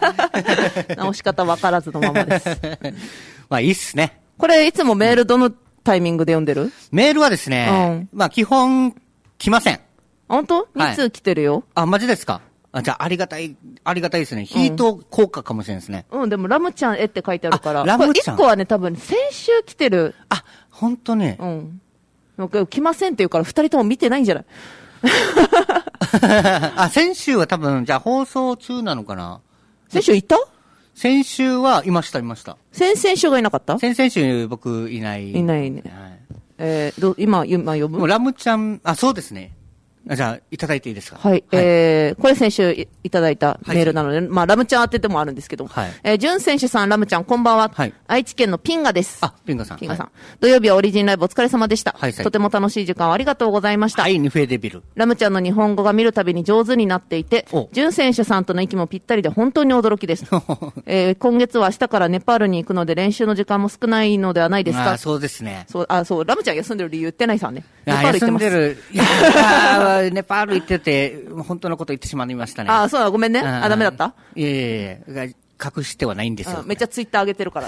Speaker 2: 。直し方わからずのままです。
Speaker 1: まあ、いいっすね。
Speaker 2: これ、いつもメールどのタイミングで読んでる？
Speaker 1: メールはですね、まあ基本、来ません。
Speaker 2: 本当？
Speaker 1: はい
Speaker 2: 2通来てるよ。
Speaker 1: あ、マジですか？あ、じゃあ、ありがたいですね。ヒート効果かもしれないですね。
Speaker 2: でもラムちゃん絵って書いてあるから。
Speaker 1: ラムちゃん。
Speaker 2: 1個はね、多分先週来てる。
Speaker 1: あ、本当ね。
Speaker 2: 来ませんって言うから2人とも見てないんじゃない？
Speaker 1: あ、先週は多分、じゃあ放送中なのかな？
Speaker 2: 先週いた？
Speaker 1: 先週はいました。
Speaker 2: 先々週がいなかった？
Speaker 1: 先々週僕いない。
Speaker 2: いないね。はい。今呼ぶ？
Speaker 1: もうラムちゃん、あ、そうですね。じゃあ、いただいていいですか？
Speaker 2: はい。これ先週いただいたメールなので、まあ、ラムちゃん宛てでもあるんですけど、
Speaker 1: はい。
Speaker 2: ジュン選手さん、ラムちゃん、こんばんは。
Speaker 1: はい。
Speaker 2: 愛知県のピンガです。
Speaker 1: あ、ピンガさん。
Speaker 2: ピンガさん。土曜日はオリジンライブお疲れ様でした。
Speaker 1: はい。
Speaker 2: とても楽しい時間をありがとうございました。
Speaker 1: はい、ニフェデビル。
Speaker 2: ラムちゃんの日本語が見るたびに上手になっていて、ジュン選手さんとの息もぴったりで本当に驚きです。今月は明日からネパールに行くので練習の時間も少ないのではないですか？
Speaker 1: そうですね。
Speaker 2: そう、ラムちゃん休んでる理由言ってないさね。
Speaker 1: ネパール行ってます。休んでる。いやネパール行ってて、本当のこと言ってしまいましたね。
Speaker 2: あ、そうだ、ごめんね。ダメだった？
Speaker 1: いえいえ、隠してはないんですよ。
Speaker 2: めっちゃツイッター上げてるから。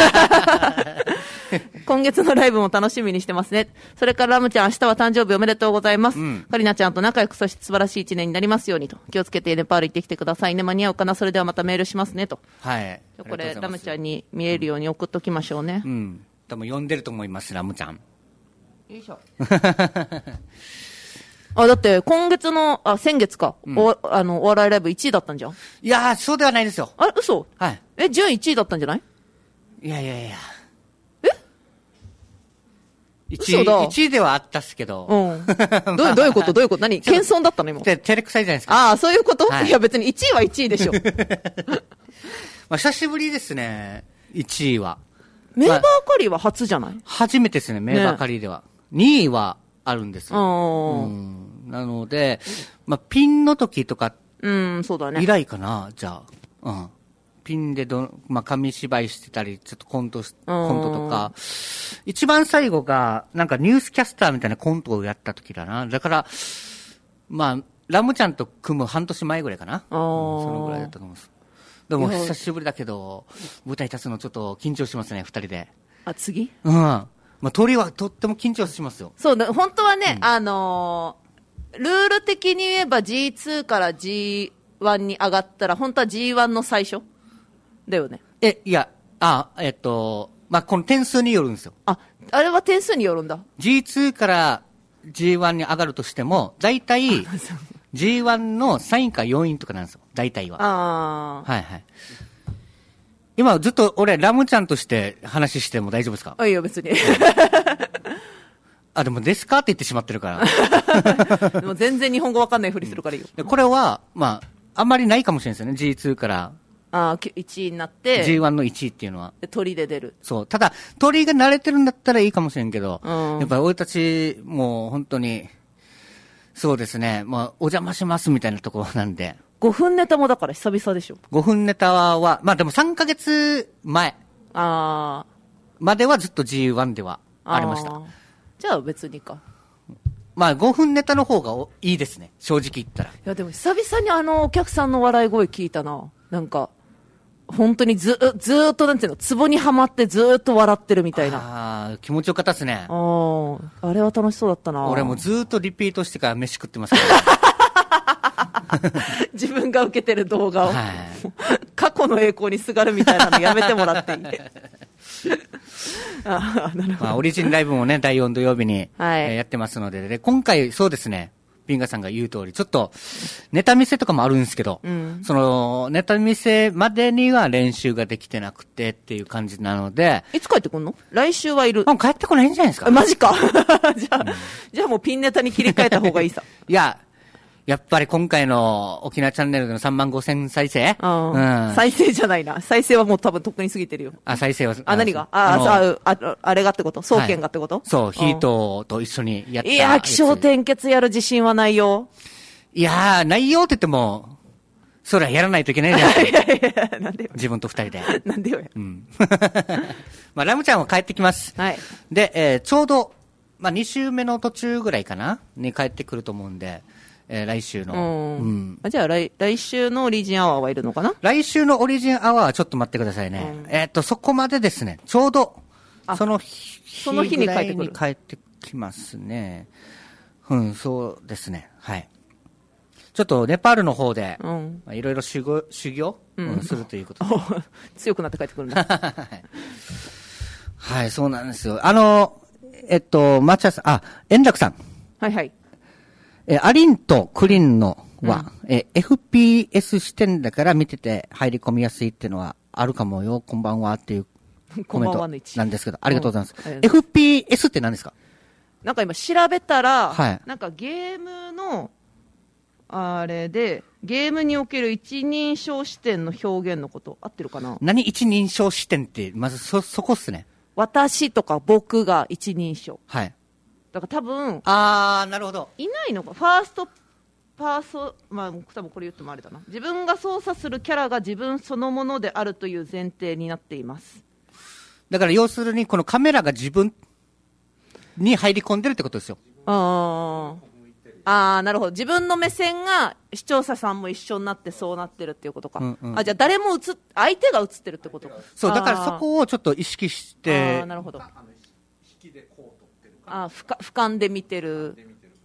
Speaker 2: 今月のライブも楽しみにしてますね。それからラムちゃん、明日は誕生日おめでとうございます。カリナちゃんと仲良く、そして素晴らしい一年になりますようにと。気をつけてネパール行ってきてくださいね。間に合うかな？それではまたメールしますねと。
Speaker 1: はい。
Speaker 2: これ、ラムちゃんに見えるように送っときましょうね。
Speaker 1: 多分読んでると思います、ラムちゃん。
Speaker 2: よいしょ。だって今月の、先月か、お笑いライブ1位だったんじゃん。
Speaker 1: いやー、そうではないですよ。
Speaker 2: あれ、嘘？
Speaker 1: はい。
Speaker 2: 準1位だったんじゃない？
Speaker 1: いや。
Speaker 2: 1
Speaker 1: 位ではあったっすけど。
Speaker 2: どういうこと何？謙遜だったの今。
Speaker 1: 照れくさいじゃないですか。
Speaker 2: そういうこと？いや別に1位は1位でしょ。
Speaker 1: まあ久しぶりですね、1位は。
Speaker 2: メーバーカリーは初じゃない？
Speaker 1: 初めてですね、メーバーカリーでは。2位はあるんですよ。なので、まあ、ピンの時とか、
Speaker 2: そうだね。
Speaker 1: 以来かな、じゃあ。ピンでまあ、紙芝居してたり、ちょっとコントとか、一番最後が、なんかニュースキャスターみたいなコントをやった時だな。だから、まあ、ラムちゃんと組む半年前ぐらいかな。そのぐらいだったと思います。でも、久しぶりだけど、舞台立つのちょっと緊張しますね、二人で。
Speaker 2: 次？
Speaker 1: まあ、鳥はとっても緊張しますよ。
Speaker 2: そうだ、本当はね、ルール的に言えば G2 から G1 に上がったら、本当は G1 の最初だよね。
Speaker 1: いや、まあ、この点数によるんですよ。
Speaker 2: あれは点数によるんだ。
Speaker 1: G2 から G1 に上がるとしても、大体、G1 の3位か4位とかなんですよ。大体は。はい。今ずっと俺、ラムちゃんとして話しても大丈夫ですか？
Speaker 2: いいよ、別に。
Speaker 1: でもですかって言ってしまってるか
Speaker 2: ら。でも全然日本語わかんないふりするからいいよ。
Speaker 1: これは、まあ、あんまりないかもしれないですよね。G2 から。
Speaker 2: 1位になって。
Speaker 1: G1 の1位っていうのは。
Speaker 2: 鳥で出る。
Speaker 1: そう。ただ、鳥が慣れてるんだったらいいかもしれんけど、やっぱり俺たち、もう本当に、そうですね。まあ、お邪魔しますみたいなところなんで。
Speaker 2: 5分ネタもだから久々でしょ。
Speaker 1: 5分ネタは、まあでも3ヶ月前。まではずっと G1 ではありました。
Speaker 2: じゃあ別にか。
Speaker 1: まあ5分ネタの方がいいですね。正直言ったら。い
Speaker 2: やでも久々にお客さんの笑い声聞いたな。なんか、本当にずーっとなんていうの、ツボにはまってずーっと笑ってるみたいな。
Speaker 1: 気持ちよかったですね。
Speaker 2: あれは楽しそうだったな。
Speaker 1: 俺もずーっとリピートしてから飯食ってますから。
Speaker 2: 自分が受けてる動画を、過去の栄光にすがるみたいなのやめてもらっていい。
Speaker 1: なるほど。オリジンライブもね、第4土曜日に、やってますので、今回そうですね、ピンガさんが言う通り、ちょっと、ネタ見せとかもあるんですけど、その、ネタ見せまでには練習ができてなくてっていう感じなので。
Speaker 2: いつ帰ってくんの？来週はいる。
Speaker 1: 帰ってこないんじゃないですか。
Speaker 2: マジか。じゃあもうピンネタに切り替えた方がいいさ。
Speaker 1: いや、やっぱり今回の沖縄チャンネルでの35,000再生？
Speaker 2: 再生じゃないな。再生はもう多分とっくに過ぎてるよ。
Speaker 1: 再生は。
Speaker 2: 何が？あれがってこと？総研がってこと？
Speaker 1: そう、ヒートと一緒にやった。
Speaker 2: いや、気象転結やる自信はないよ。
Speaker 1: いやー、ないよって言っても、それはやらないといけないじゃないですか。なんでよ。自分と二人で。
Speaker 2: なんでよや。
Speaker 1: まあ、ラムちゃんは帰ってきます。
Speaker 2: はい。
Speaker 1: で、ちょうど、まあ、2週目の途中ぐらいかなに帰ってくると思うんで、来週の。
Speaker 2: じゃあ来週のオリジンアワーはいるのかな？
Speaker 1: 来週のオリジンアワーはちょっと待ってくださいね。そこまでですね、ちょうどその日ぐらいに帰ってきますね。うん、そうですね。はい。ちょっとネパールの方で、いろいろ修行、するということで。
Speaker 2: 強くなって帰ってくるんだ。
Speaker 1: はい、そうなんですよ。マチャさん、円楽さん。
Speaker 2: はいはい。
Speaker 1: アリンとクリンのは、FPS 視点だから見てて入り込みやすいっていうのはあるかもよ、こんばんはっていうコメントなんですけど、ありがとうございます。FPS って何ですか？
Speaker 2: なんか今調べたら、
Speaker 1: はい、
Speaker 2: なんかゲームの、あれで、ゲームにおける一人称視点の表現のこと合ってるかな？
Speaker 1: 何一人称視点って、まずそこっすね。
Speaker 2: 私とか僕が一人称。
Speaker 1: はい。
Speaker 2: だから多分、
Speaker 1: なるほど。
Speaker 2: いないのか。ファーストパーソ、まあ多分これ言ってもあれだな。自分が操作するキャラが自分そのものであるという前提になっています。
Speaker 1: だから要するにこのカメラが自分に入り込んでるってことですよ。
Speaker 2: なるほど。自分の目線が視聴者さんも一緒になってそうなってるっていうことか。じゃあ誰も相手が映ってるってことか。
Speaker 1: そう、だからそこをちょっと意識して。
Speaker 2: なるほど。俯瞰で見てる。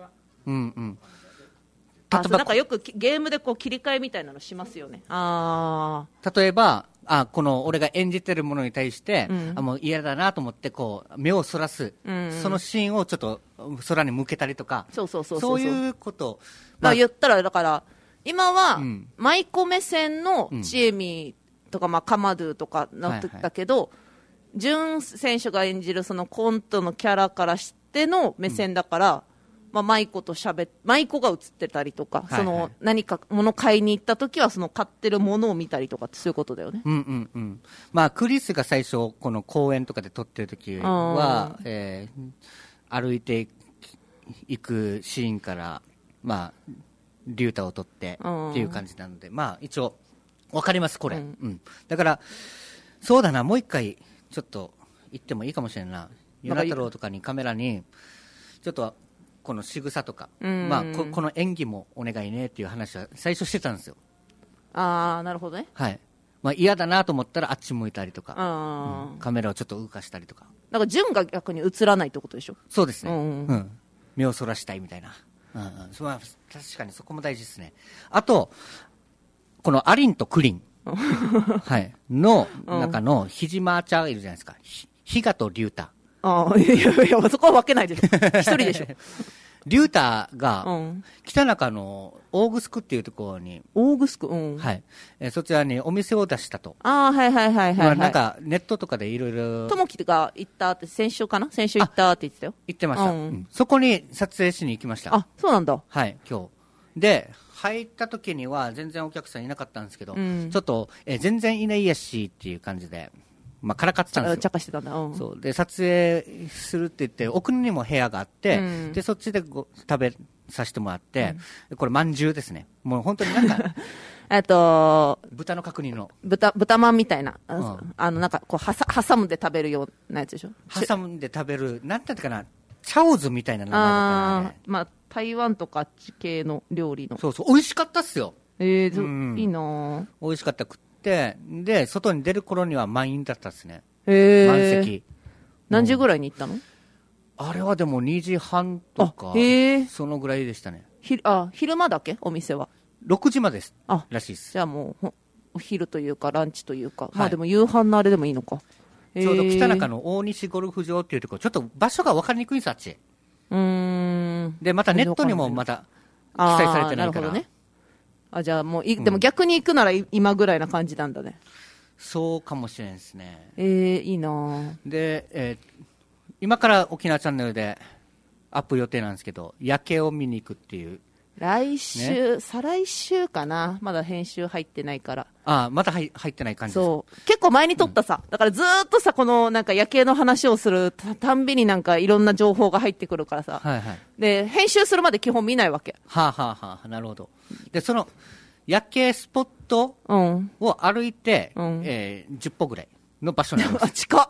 Speaker 2: なんかよくゲームでこう切り替えみたいなのしますよね。
Speaker 1: 例えば、この俺が演じてるものに対して、もう嫌だなと思ってこう目をそらす、そのシーンをちょっと空に向けたりとか、そういうこと。
Speaker 2: 言ったらだから今は、舞妓目線のチエミとか、カマドゥとかなってたけど、ジュン選手が演じるそのコントのキャラからしての目線だから。舞妓と舞妓が映ってたりとか、その何か物買いに行った時はその買ってるものを見たりとかってそういうことだよね。
Speaker 1: クリスが最初この公園とかで撮ってる時は、歩いていくシーンからリュータを撮ってっていう感じなので、一応わかりますこれ。だからそうだな、もう一回ちょっと行ってもいいかもしれんな。ヨナ太郎とかにカメラにちょっとこの仕草とか、この演技もお願いねっていう話は最初してたんですよ。
Speaker 2: なるほどね。
Speaker 1: はい。嫌だなと思ったらあっち向いたりとか、カメラをちょっと動かしたりとか。
Speaker 2: なんか順が逆に映らないってことでしょ？
Speaker 1: そうですね。目をそらしたいみたいな。確かにそこも大事ですね。あと、このアリンとクリン、はい、の中のヒジマーチャーがいるじゃないですか。ヒガとリュータ。
Speaker 2: いや、そこは分けないでしょ。一人でしょ。
Speaker 1: リュータが、北中のオーグスクっていうところに、
Speaker 2: オーグスク、
Speaker 1: はい。そちらにお店を出したと。
Speaker 2: はい。
Speaker 1: なんか、ネットとかでいろいろ。
Speaker 2: ともきが行ったって、先週行ったって言ってたよ。
Speaker 1: 行ってました。そこに撮影しに行きました。
Speaker 2: そうなんだ。
Speaker 1: はい、今日。で、入った時には全然お客さんいなかったんですけど、ちょっと、全然いないやしっていう感じで、からかってたんですよ。
Speaker 2: 茶化してたんだ。
Speaker 1: そう。で、撮影するって言って、奥にも部屋があって、で、そっちで食べさせてもらって、これ、まんじゅうですね。もう本当になんか、豚の角煮の。
Speaker 2: 豚まんみたいな。なんか、こう、挟むで食べるようなやつでしょ。
Speaker 1: 挟むで食べる、なんていうかな、チャオズみたいな名前だった
Speaker 2: ね。台湾とか地系の料理の。
Speaker 1: そう、美味しかったっすよ。
Speaker 2: いいな
Speaker 1: 美味しかったくって、で、外に出る頃には満員だったっすね。
Speaker 2: 満席。何時ぐらいに行ったの？
Speaker 1: あれはでも2時半とか、そのぐらいでしたね。
Speaker 2: 昼間だけお店は。
Speaker 1: 6時までです。らしいです。
Speaker 2: じゃあもう、お昼というかランチというか、でも夕飯のあれでもいいのか。
Speaker 1: ちょうど北中の大西ゴルフ場っていうところ、ちょっと場所が分かりにくいんです、あっち。で、またネットにもまた記載されてないから。なるほどね。
Speaker 2: じゃあもうでも逆に行くなら今ぐらいな感じなんだね。
Speaker 1: そうかもしれないですね。
Speaker 2: いいな
Speaker 1: で、今から沖縄チャンネルでアップ予定なんですけど、夜景を見に行くっていう。
Speaker 2: 来週、再来週かな。まだ編集入ってないから。
Speaker 1: まだ入ってない感じですか。
Speaker 2: そう。結構前に撮ったさ。だからずーっとさ、このなんか夜景の話をするたんびになんかいろんな情報が入ってくるからさ。で、編集するまで基本見ないわけ。
Speaker 1: なるほど。で、その夜景スポットを歩いて、10歩ぐらいの場所なんです。
Speaker 2: 近っ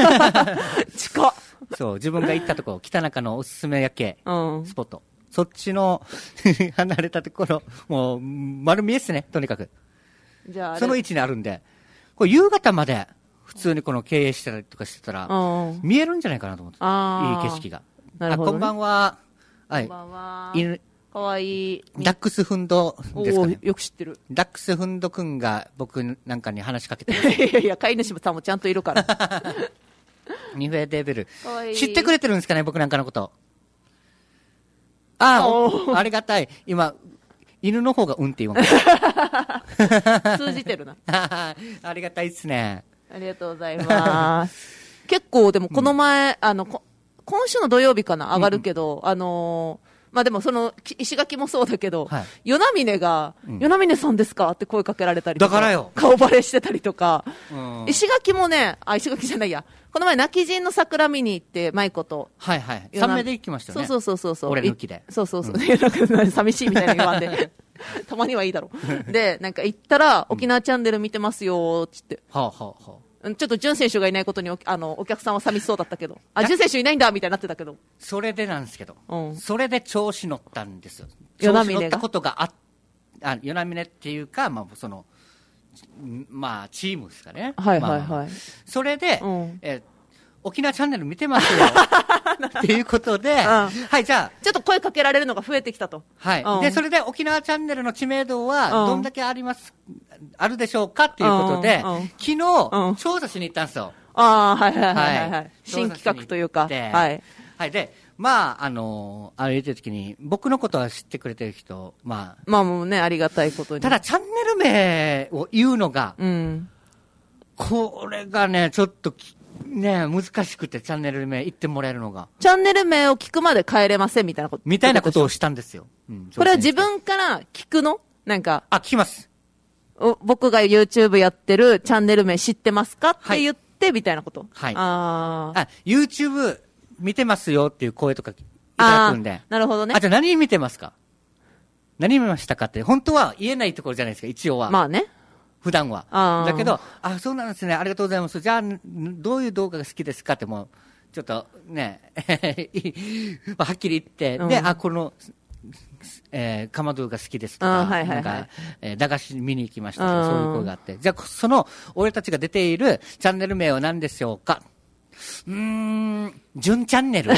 Speaker 1: そう、自分が行ったところ、北中のおすすめ夜景スポット。そっちの離れたところ、もう丸見えっすね、とにかく。じゃあその位置にあるんで、これ夕方まで普通にこの経営してたりとかしてたら、見えるんじゃないかなと思って。いい景色が。
Speaker 2: なるほど、ね。
Speaker 1: こんばんは。はい。
Speaker 2: こんばんは。
Speaker 1: 犬。
Speaker 2: かわいい。
Speaker 1: ダックスフンドですかね。
Speaker 2: よく知ってる。
Speaker 1: ダックスフンドくんが僕なんかに話しかけてる。
Speaker 2: いやいや、飼い主さんもちゃんといるから。
Speaker 1: ニフェデベル。
Speaker 2: かわいい。
Speaker 1: 知ってくれてるんですかね、僕なんかのこと。ありがたい。今、犬の方がうんって言わんか
Speaker 2: 通じてるな。
Speaker 1: ありがたいっすね。
Speaker 2: ありがとうございます。結構、でもこの前、今週の土曜日かな、上がるけど、まあでも石垣もそうだけど、与那嶺が、与那嶺さんですかって声かけられたりとか。
Speaker 1: だからよ。
Speaker 2: 顔バレしてたりとか。石垣もね、石垣じゃないや。この前、泣き人の桜見に行って、舞子と。
Speaker 1: はいはい。3名で行きましたよね。
Speaker 2: そう。
Speaker 1: 俺抜きで。
Speaker 2: そう。なんか寂しいみたいな言わんで。たまにはいいだろ。で、なんか行ったら、沖縄チャンネル見てますよ、つって。ちょっと潤選手がいないことにお客さんは寂しそうだったけど。潤選手いないんだみたいになってたけど。
Speaker 1: それでなんですけど。それで調子乗ったんですよ。
Speaker 2: 与那嶺が。
Speaker 1: 乗ったことが与那嶺っていうか、まあチームですかね。
Speaker 2: はい。
Speaker 1: それで、沖縄チャンネル見てますよ。っていうことで、はい、じゃあ。
Speaker 2: ちょっと声かけられるのが増えてきたと。
Speaker 1: はい。で、それで沖縄チャンネルの知名度は、どんだけあるでしょうかっていうことで、昨日、調査しに行ったんですよ。
Speaker 2: はい。新企画というか。はい。
Speaker 1: で、あれ言ってる時に、僕のことは知ってくれてる人、
Speaker 2: もうね、ありがたいことに。
Speaker 1: ただ、チャンネル名を言うのが、これがね、ちょっと、ね難しくて、チャンネル名言ってもらえるのが。
Speaker 2: チャンネル名を聞くまで帰れませんみたいなこと。
Speaker 1: みたいなことをしたんですよ。
Speaker 2: これは自分から聞くのなんか。
Speaker 1: 聞きます。
Speaker 2: 僕が YouTube やってるチャンネル名知ってますかって言って、みたいなこと。
Speaker 1: はい。YouTube 見てますよっていう声とかいただくんで。
Speaker 2: なるほどね。
Speaker 1: じゃあ何見てますか？何見ましたかって、本当は言えないところじゃないですか、一応は。
Speaker 2: まあね。
Speaker 1: 普段は。だけど、そうなんですね、ありがとうございます。じゃあ、どういう動画が好きですかってもう、ちょっとね、はっきり言って、で、この、カマドゥが好きですとか、なんか、駄菓子見に行きましたとか、そういう声があって。じゃあ、俺たちが出ているチャンネル名は何でしょうか？純チャンネル。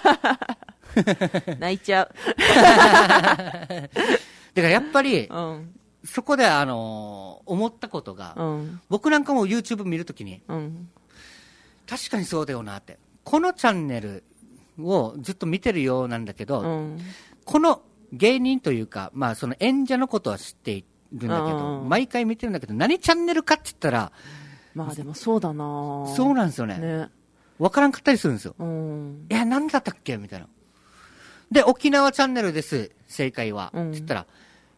Speaker 2: 泣いちゃう。
Speaker 1: だからやっぱり、そこで思ったことが、僕なんかも YouTube 見るときに、確かにそうだよなって。このチャンネルをずっと見てるようなんだけど、この芸人というか、その演者のことは知っているんだけど、毎回見てるんだけど、何チャンネルかって言ったら、
Speaker 2: でもそうだな
Speaker 1: そうなんですよね。わからんかったりするんですよ。何だったっけみたいな。で、沖縄チャンネルです、正解は。って言ったら、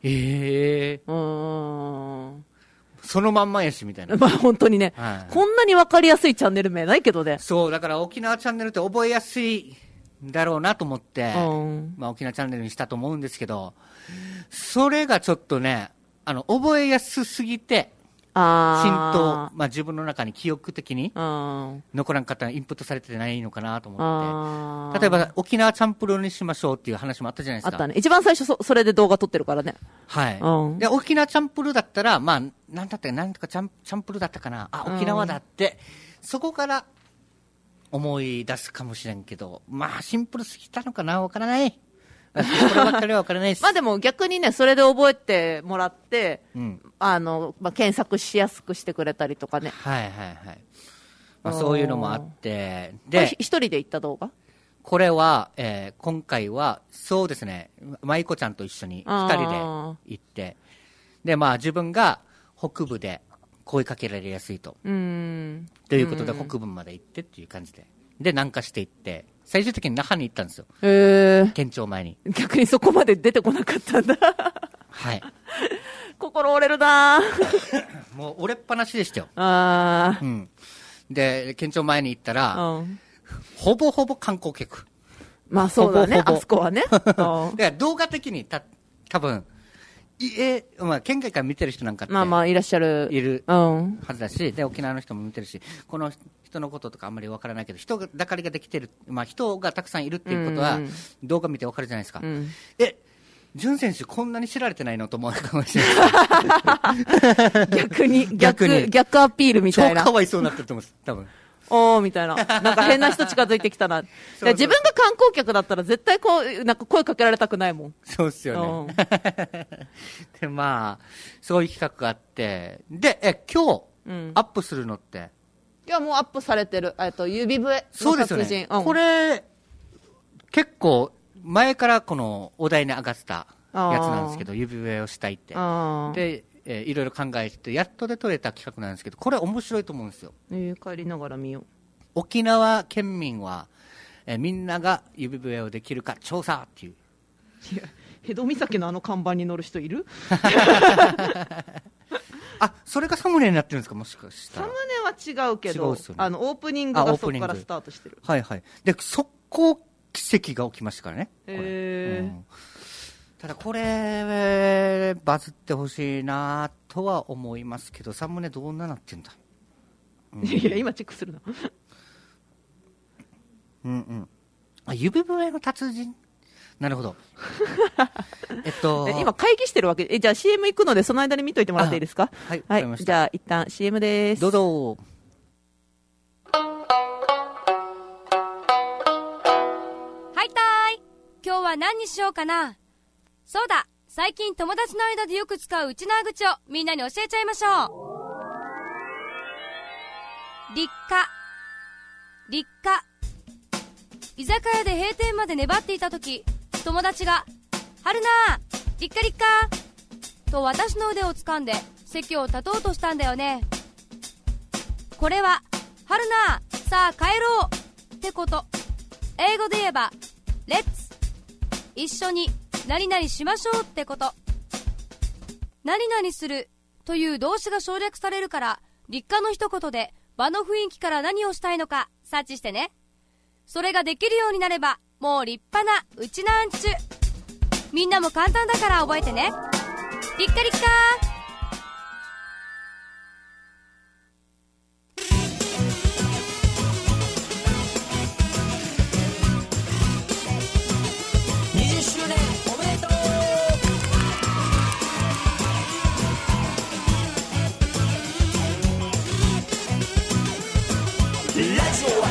Speaker 1: そのまんまやし、みたいな。
Speaker 2: 本当にね、こんなにわかりやすいチャンネル名ないけどね。
Speaker 1: そう、だから沖縄チャンネルって覚えやすいだろうなと思って、沖縄チャンネルにしたと思うんですけど、それがちょっとね、覚えやすすぎて、浸透、自分の中に記憶的に残らんかったらインプットされてないのかなと思って。例えば、沖縄チャンプルーにしましょうっていう話もあったじゃないですか。
Speaker 2: あったね。一番最初それで動画撮ってるからね。
Speaker 1: はい。で、沖縄チャンプルーだったら、なんだったか、なんとかチャンプルーだったかな。沖縄だって、そこから思い出すかもしれんけど、シンプルすぎたのかなわからない。こればっかりは分からないです。
Speaker 2: でも逆にね、それで覚えてもらって、検索しやすくしてくれたりとかね。
Speaker 1: そういうのもあって。で、
Speaker 2: 一人で行った動画？
Speaker 1: これは、今回は、そうですね、舞子ちゃんと一緒に二人で行って、で、自分が北部で声かけられやすいと。ということで、北部まで行ってっていう感じで。で、南下していって、最終的に那覇に行ったんですよ。県庁前に。
Speaker 2: 逆にそこまで出てこなかったんだ。
Speaker 1: はい。
Speaker 2: 心折れるな
Speaker 1: もう折れっぱなしでしたよ。で、県庁前に行ったら、ほぼほぼ観光客。
Speaker 2: そうだね、あそこはね。
Speaker 1: で動画的に多分、県外から見てる人なんかって。
Speaker 2: いらっしゃる。
Speaker 1: いるはずだし、で、沖縄の人も見てるし、この人のこととかあんまりわからないけど、人だかりができてる、人がたくさんいるっていうことは、動画見てわかるじゃないですか。 潤選手こんなに知られてないのと思うかもしれない
Speaker 2: 逆アピールみたいな。
Speaker 1: 超かわいそうになってると思うんです、多分。
Speaker 2: おーみたいな。なんか変な人近づいてきたな。
Speaker 1: そう
Speaker 2: 自分が観光客だったら絶対こう、なんか声かけられたくないもん。
Speaker 1: そうっすよね。で、まあ、そういう企画があって、で、今日、アップするのって。
Speaker 2: いや、もうアップされてる。指笛の達人。
Speaker 1: そうですよね。これ、結構、前からこのお題に上がってたやつなんですけど、指笛をしたいって。で、いろいろ考えて、やっとで取れた企画なんですけど、これ面白いと思うんですよ。
Speaker 2: 帰りながら見よう。
Speaker 1: 沖縄県民は、みんなが指笛をできるか調査っていう。
Speaker 2: いや、辺戸岬の看板に乗る人いる
Speaker 1: あ、それがサムネになってるんですか、もしかしたら。
Speaker 2: サムネは違うけど、
Speaker 1: 違うっすよね、
Speaker 2: オープニングがそこからスタートしてる。
Speaker 1: はいはい。で、速攻奇跡が起きましたからね。ただこれ、バズってほしいなとは思いますけど、サムネどんななってんだ。
Speaker 2: いや、今チェックするの。
Speaker 1: 指笛の達人、なるほど。
Speaker 2: 今会議してるわけ。じゃあ CM 行くので、その間に見といてもらっていいですか。
Speaker 1: はい、わかりました。
Speaker 2: じゃあ一旦 CM です。
Speaker 1: どうぞ。
Speaker 4: はいたーい。今日は何にしようかな。そうだ、最近友達の間でよく使ううちなー口をみんなに教えちゃいましょう。立夏。居酒屋で閉店まで粘っていた時、友達が春菜立夏と私の腕を掴んで席を立とうとしたんだよね。これは春菜さあ帰ろうってこと。英語で言えばレッツ、一緒に何々しましょうってこと。何々するという動詞が省略されるから、立夏の一言で場の雰囲気から何をしたいのか察知してね。それができるようになればもう立派なうちなんちゅ。みんなも簡単だから覚えてね。立夏立夏。
Speaker 6: 20周年おめでとう。ラジオは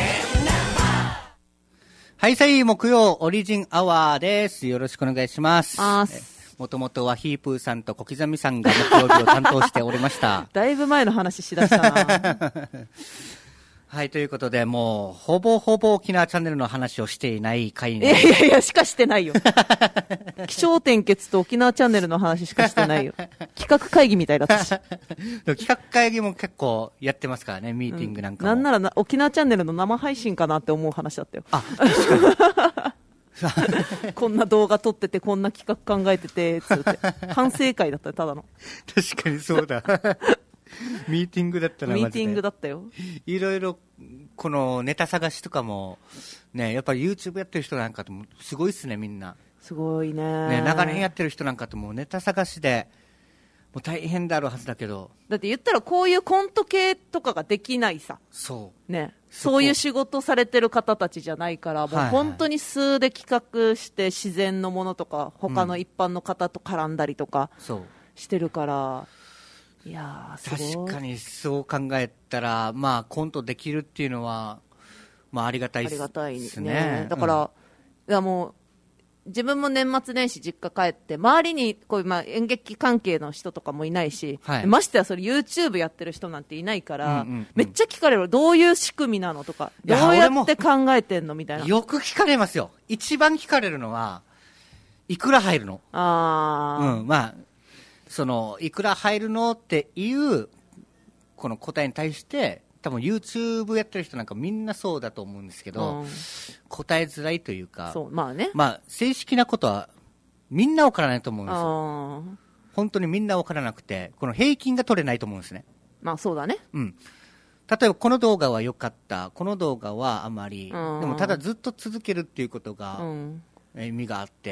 Speaker 1: はいさい、木曜オリジンアワーです。よろしくお願いします。もともとはヒープーさんと小刻みさんが木曜日を担当しておりました。
Speaker 2: だいぶ前の話しだしたな。
Speaker 1: はい、ということで、もう、ほぼほぼ沖縄チャンネルの話をしていない回に。
Speaker 2: いや、しかしてないよ。気象転結と沖縄チャンネルの話しかしてないよ。企画会議みたいだったし。
Speaker 1: 企画会議も結構やってますからね、ミーティングなんかも。
Speaker 2: なんなら沖縄チャンネルの生配信かなって思う話だったよ。
Speaker 1: あ、確か
Speaker 2: に。こんな動画撮ってて、こんな企画考えてて、つって。反省会だったよ、ただの。
Speaker 1: 確かにそうだ。ミーティングだったな。
Speaker 2: ミーティングだったよ。
Speaker 1: いろいろこのネタ探しとかもね、やっぱり YouTube やってる人なんかともすごいっすね、みんな。
Speaker 2: すごいね。
Speaker 1: 長年やってる人なんかともネタ探しでもう大変であるはずだけど。
Speaker 2: だって言ったらこういうコント系とかができないさ。
Speaker 1: そう
Speaker 2: ね。そういう仕事されてる方たちじゃないから、もう本当に素で企画して自然のものとか他の一般の方と絡んだりとかしてるから。いや
Speaker 1: 確かにそう考えたら、まあ、コントできるっていうのは、まあ、ありがたいですね。
Speaker 2: ありがたいね。だから、いやもう自分も年末年始実家帰って周りにこういう、まあ、演劇関係の人とかもいないし、ましてやそれ YouTube やってる人なんていないから、めっちゃ聞かれる。どういう仕組みなのとか、どうやって考えてんのみたいな。
Speaker 1: よく聞かれますよ。一番聞かれるのはいくら入るの。まあいくら入るのっていうこの答えに対して多分 YouTube やってる人なんかみんなそうだと思うんですけど、答えづらいというか、
Speaker 2: まあね、
Speaker 1: まあ、正式なことはみんな分からないと思うんですよ。本当にみんな分からなくて、この平均が取れないと思うんですね。
Speaker 2: まあそうだね。
Speaker 1: 例えばこの動画は良かった、この動画はあまり、でもただずっと続けるっていうことが意味があって、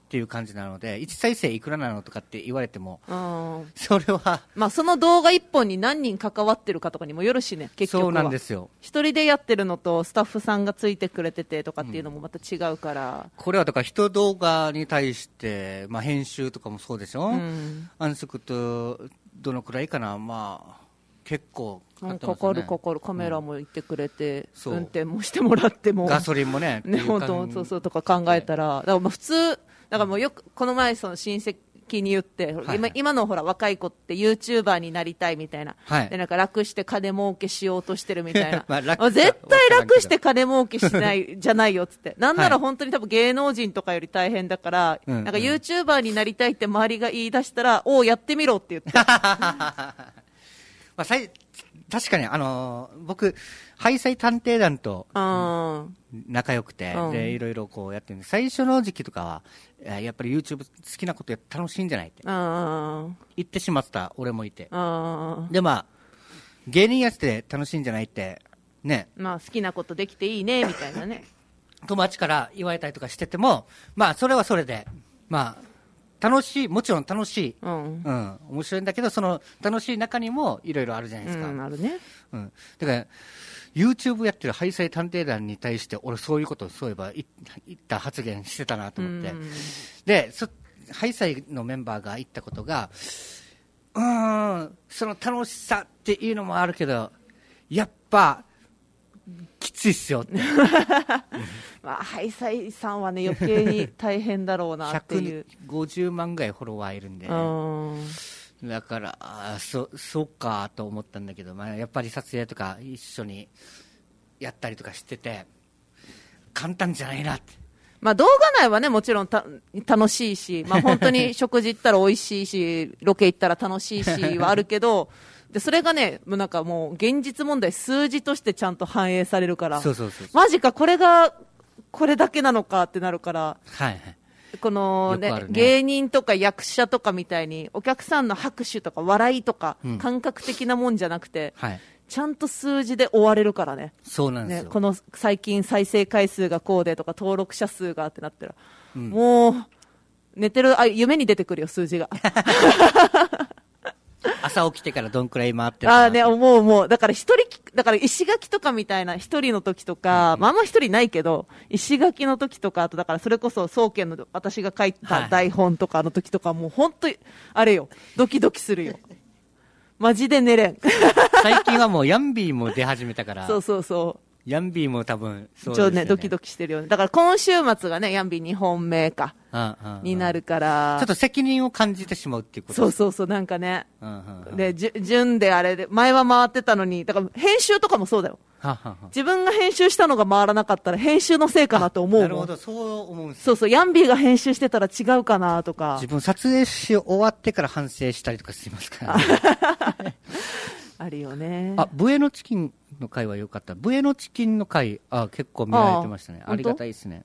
Speaker 1: っていう感じなので、1再生いくらなのとかって言われても、
Speaker 2: うん、
Speaker 1: それは。
Speaker 2: まあその動画1本に何人関わってるかとかにもよるしね、結局は。
Speaker 1: そうなんですよ。
Speaker 2: 一人でやってるのとスタッフさんがついてくれててとかっていうのもまた違うから。
Speaker 1: これはだから人動画に対して、まあ編集とかもそうでしょ、安息とどのくらいかな、まあ結構かかってますよね。
Speaker 2: かかる。カメラも行ってくれて、運転もしてもらっても。
Speaker 1: ガソリンもね。
Speaker 2: ね、本当そうとか考えたら、だからまあ普通、だからもうよく、この前その親戚に言って、今のほら若い子って YouTuber になりたいみたいな。で、なんか楽して金儲けしようとしてるみたいな。絶対楽して金儲けしない、じゃないよっつって。なんなら本当に多分芸能人とかより大変だから、なんか YouTuber になりたいって周りが言い出したら、やってみろって言って。
Speaker 1: まあ、確かに、僕、ハイサイ探偵団と仲良くて、で、いろいろこうやってるんで、最初の時期とかは、やっぱり YouTube 好きなことやって楽しいんじゃないって言ってしまった俺もいて。で、まあ、芸人やって楽しいんじゃないって、ね。
Speaker 2: まあ、好きなことできていいね、みたいなね。
Speaker 1: 友達から言われたりとかしてても、まあ、それはそれで、まあ、楽しい、もちろん楽しい、面白いんだけど、その楽しい中にもいろいろあるじゃないですか。
Speaker 2: あるね。
Speaker 1: だから、YouTube やってるハイサイ探偵団に対して、俺そういうことをそういえば言った発言してたなと思って。で、ハイサイのメンバーが言ったことが、その楽しさっていうのもあるけど、やっぱ、きついっすよって。
Speaker 2: まあ、ハイサイさんはね、余計に大変だろうなっていう。
Speaker 1: 150万ぐらいフォロワーいるんで、だから、そうかと思ったんだけど、まあ、やっぱり撮影とか一緒にやったりとかしてて、簡単じゃないなって。
Speaker 2: まあ、動画内はね、もちろん楽しいし、まあ、本当に食事行ったら美味しいし、ロケ行ったら楽しいしはあるけど、でそれがね、もうなんかもう現実問題数字としてちゃんと反映されるから、マジかこれがこれだけなのかってなるから、このね、芸人とか役者とかみたいにお客さんの拍手とか笑いとか、感覚的なもんじゃなくて、ちゃんと数字で追われるからね。
Speaker 1: そうなんですよ。
Speaker 2: ね、この最近再生回数がこうでとか登録者数がってなったら、もう寝てる夢に出てくるよ数字が。
Speaker 1: 朝起きてからどんくらい回ってるかな。
Speaker 2: ね、思う。だからだから石垣とかみたいな一人の時とか、まああんま一人ないけど、石垣の時とか、あとだからそれこそ総研の私が書いた台本とかの時とか、もう本当に、あれよ、ドキドキするよ。マジで寝れん。
Speaker 1: 最近はもうヤンビーも出始めたから。
Speaker 2: そう。
Speaker 1: ヤンビーも多分そうですよね。
Speaker 2: ドキドキしてるよね。だから今週末がね、ヤンビー2本目か。になるから。
Speaker 1: ちょっと責任を感じてしまうっていうこと
Speaker 2: そう、なんかね。で、順であれで、前は回ってたのに、だから編集とかもそうだよ。自分が編集したのが回らなかったら編集のせいかなと思うもん。
Speaker 1: なるほど、そう思うんです。
Speaker 2: そう、ヤンビーが編集してたら違うかなとか。
Speaker 1: 自分撮影し終わってから反省したりとかしますからね。
Speaker 2: あるよね。
Speaker 1: ブエノチキンの回は良かった。ブエノチキンの回、結構見られてましたね。ありがたいですね。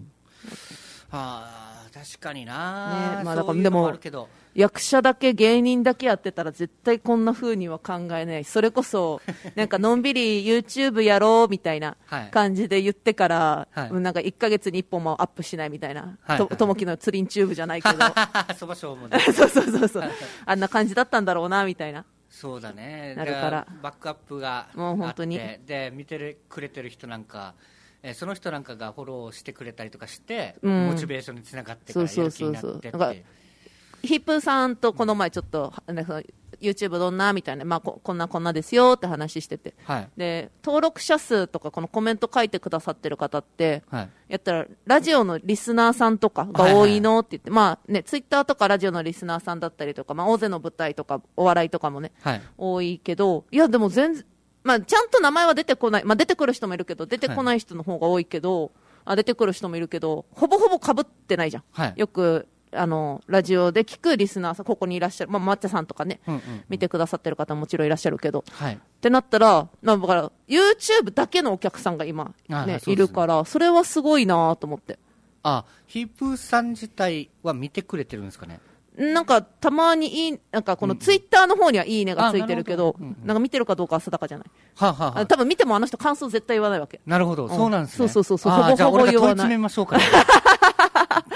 Speaker 1: 確かにな、
Speaker 2: まあだからでも役者だけ芸人だけやってたら絶対こんな風には考えない。それこそなんかのんびり YouTube やろうみたいな感じで言ってから、なんか1ヶ月に1本もアップしないみたいな、ともきのツリンチューブじゃないけど
Speaker 1: そばしょうもね
Speaker 2: そうあんな感じだったんだろうなみたいな。
Speaker 1: そうだね。
Speaker 2: なるから
Speaker 1: バックアップが
Speaker 2: もう本当に
Speaker 1: で見てくれてる人なんか、その人なんかがフォローしてくれたりとかして、モチベーションにつながってからやる気になってって。
Speaker 2: ヒップさんとこの前ちょっと、YouTube どんなみたいな、まあ、こんなですよって話してて、で登録者数とかこのコメント書いてくださってる方って、やったらラジオのリスナーさんとかが多いのって言って、まあね、ツイッターとかラジオのリスナーさんだったりとか、まあ、大勢の舞台とかお笑いとかもね、多いけど、いやでも全然、まあ、ちゃんと名前は出てこない、まあ、出てくる人もいるけど出てこない人の方が多いけど、出てくる人もいるけどほぼほぼ被ってないじゃん、よくラジオで聞くリスナーさんここにいらっしゃる、まあ、抹茶さんとかね、見てくださってる方ももちろんいらっしゃるけど、ってなったら、だから YouTube だけのお客さんが今、ね、いるからそれはすごいなと思って。
Speaker 1: ヒープーさん自体は見てくれてるんですかね。
Speaker 2: なんかたまになんかこのツイッターの方にはいいねがついてるけど、なんか見てるかどうかは定かじゃない。多分見てもあの人感想絶対言わないわけ。
Speaker 1: なるほど、そうなんですね。
Speaker 2: そう。
Speaker 1: じゃあ俺が問い詰めましょうかね。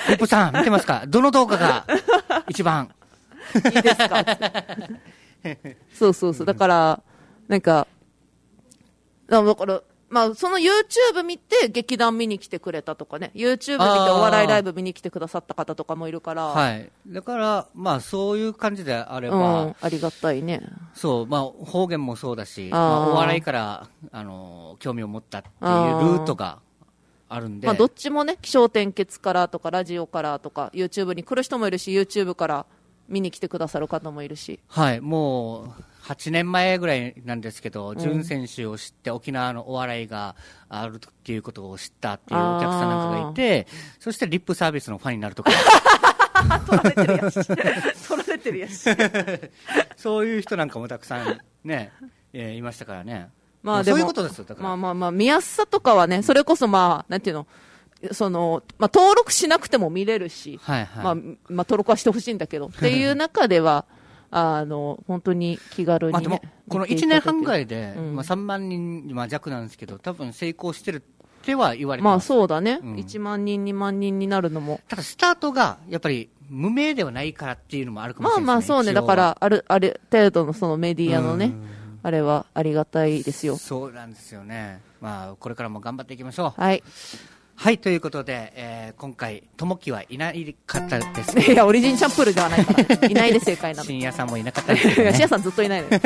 Speaker 1: リップさん、見てますか？どの動画が一番
Speaker 2: いいですか？そうそうそう。だから、なんか、だから、まあ、その YouTube 見て劇団見に来てくれたとかね、YouTube 見てお笑いライブ見に来てくださった方とかもいるから。
Speaker 1: はい。だから、まあ、そういう感じであれば、
Speaker 2: うん、ありがたいね。
Speaker 1: そう、まあ、方言もそうだし、まあ、お笑いから、興味を持ったっていうルートがあるんで。
Speaker 2: まあ、どっちもね、気象転結からとか、ラジオからとか、YouTube に来る人もいるし、YouTube から見に来てくださる方もいるし。
Speaker 1: はい、もう、8年前ぐらいなんですけど、潤選手を知って沖縄のお笑いがあるっていうことを知ったっていうお客さんなんかがいて、そしてリップサービスのファンになるとか。
Speaker 2: 取られてるやし。取られてるやし。
Speaker 1: そういう人なんかもたくさんね、いましたからね。
Speaker 2: まあでも、
Speaker 1: そういうことですよ、だから。
Speaker 2: まあ、見やすさとかはね、それこそまあ、なんていうの、まあ、登録しなくても見れるし、
Speaker 1: はいはい。
Speaker 2: まあ、登録はしてほしいんだけど、っていう中では、本当に気軽に、ね。
Speaker 1: まあ、でも、この1年半ぐらいで、
Speaker 2: うん、
Speaker 1: まあ、3万人、まあ、弱なんですけど、多分成功してるっては言われて
Speaker 2: まあ、
Speaker 1: ます。
Speaker 2: そうだね、
Speaker 1: うん。
Speaker 2: 1万人、2万人になるのも。
Speaker 1: ただ、スタートが、やっぱり、無名ではないからっていうのもあるかもしれないですね。
Speaker 2: まあまあ、そうね。だから、ある程度のそのメディアのね、あれはありがたいですよ。
Speaker 1: そうなんですよね。まあ、これからも頑張っていきましょう。
Speaker 2: はい。
Speaker 1: はい、ということで、今回、ともきはいないかったですね。
Speaker 2: いや、オリジンチャンプールではないから、いないで正解なの。
Speaker 1: 深夜さんもいなかったですね。
Speaker 2: 深夜さんずっといないのよ。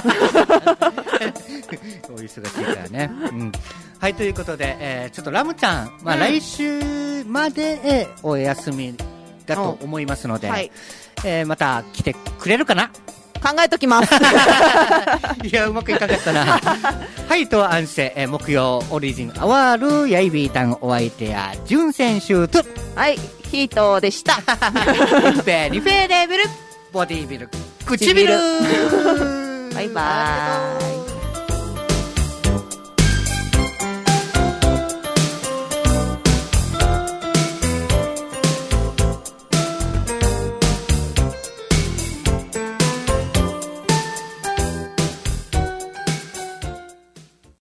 Speaker 1: お忙しいからね。うん。はい、ということで、ちょっとラムちゃん、まあ、来週まで、お休みだと思いますので、はい、また来てくれるかな？
Speaker 2: 考えときます。
Speaker 1: いや、うまくいかなかったな。はい、と、あんして、木曜オリジンアワール、やいびーたんお相手や、潤選手と、
Speaker 2: はい、ヒートでした。
Speaker 1: リフェレビル、ボディビル、唇。
Speaker 2: バイバーイ。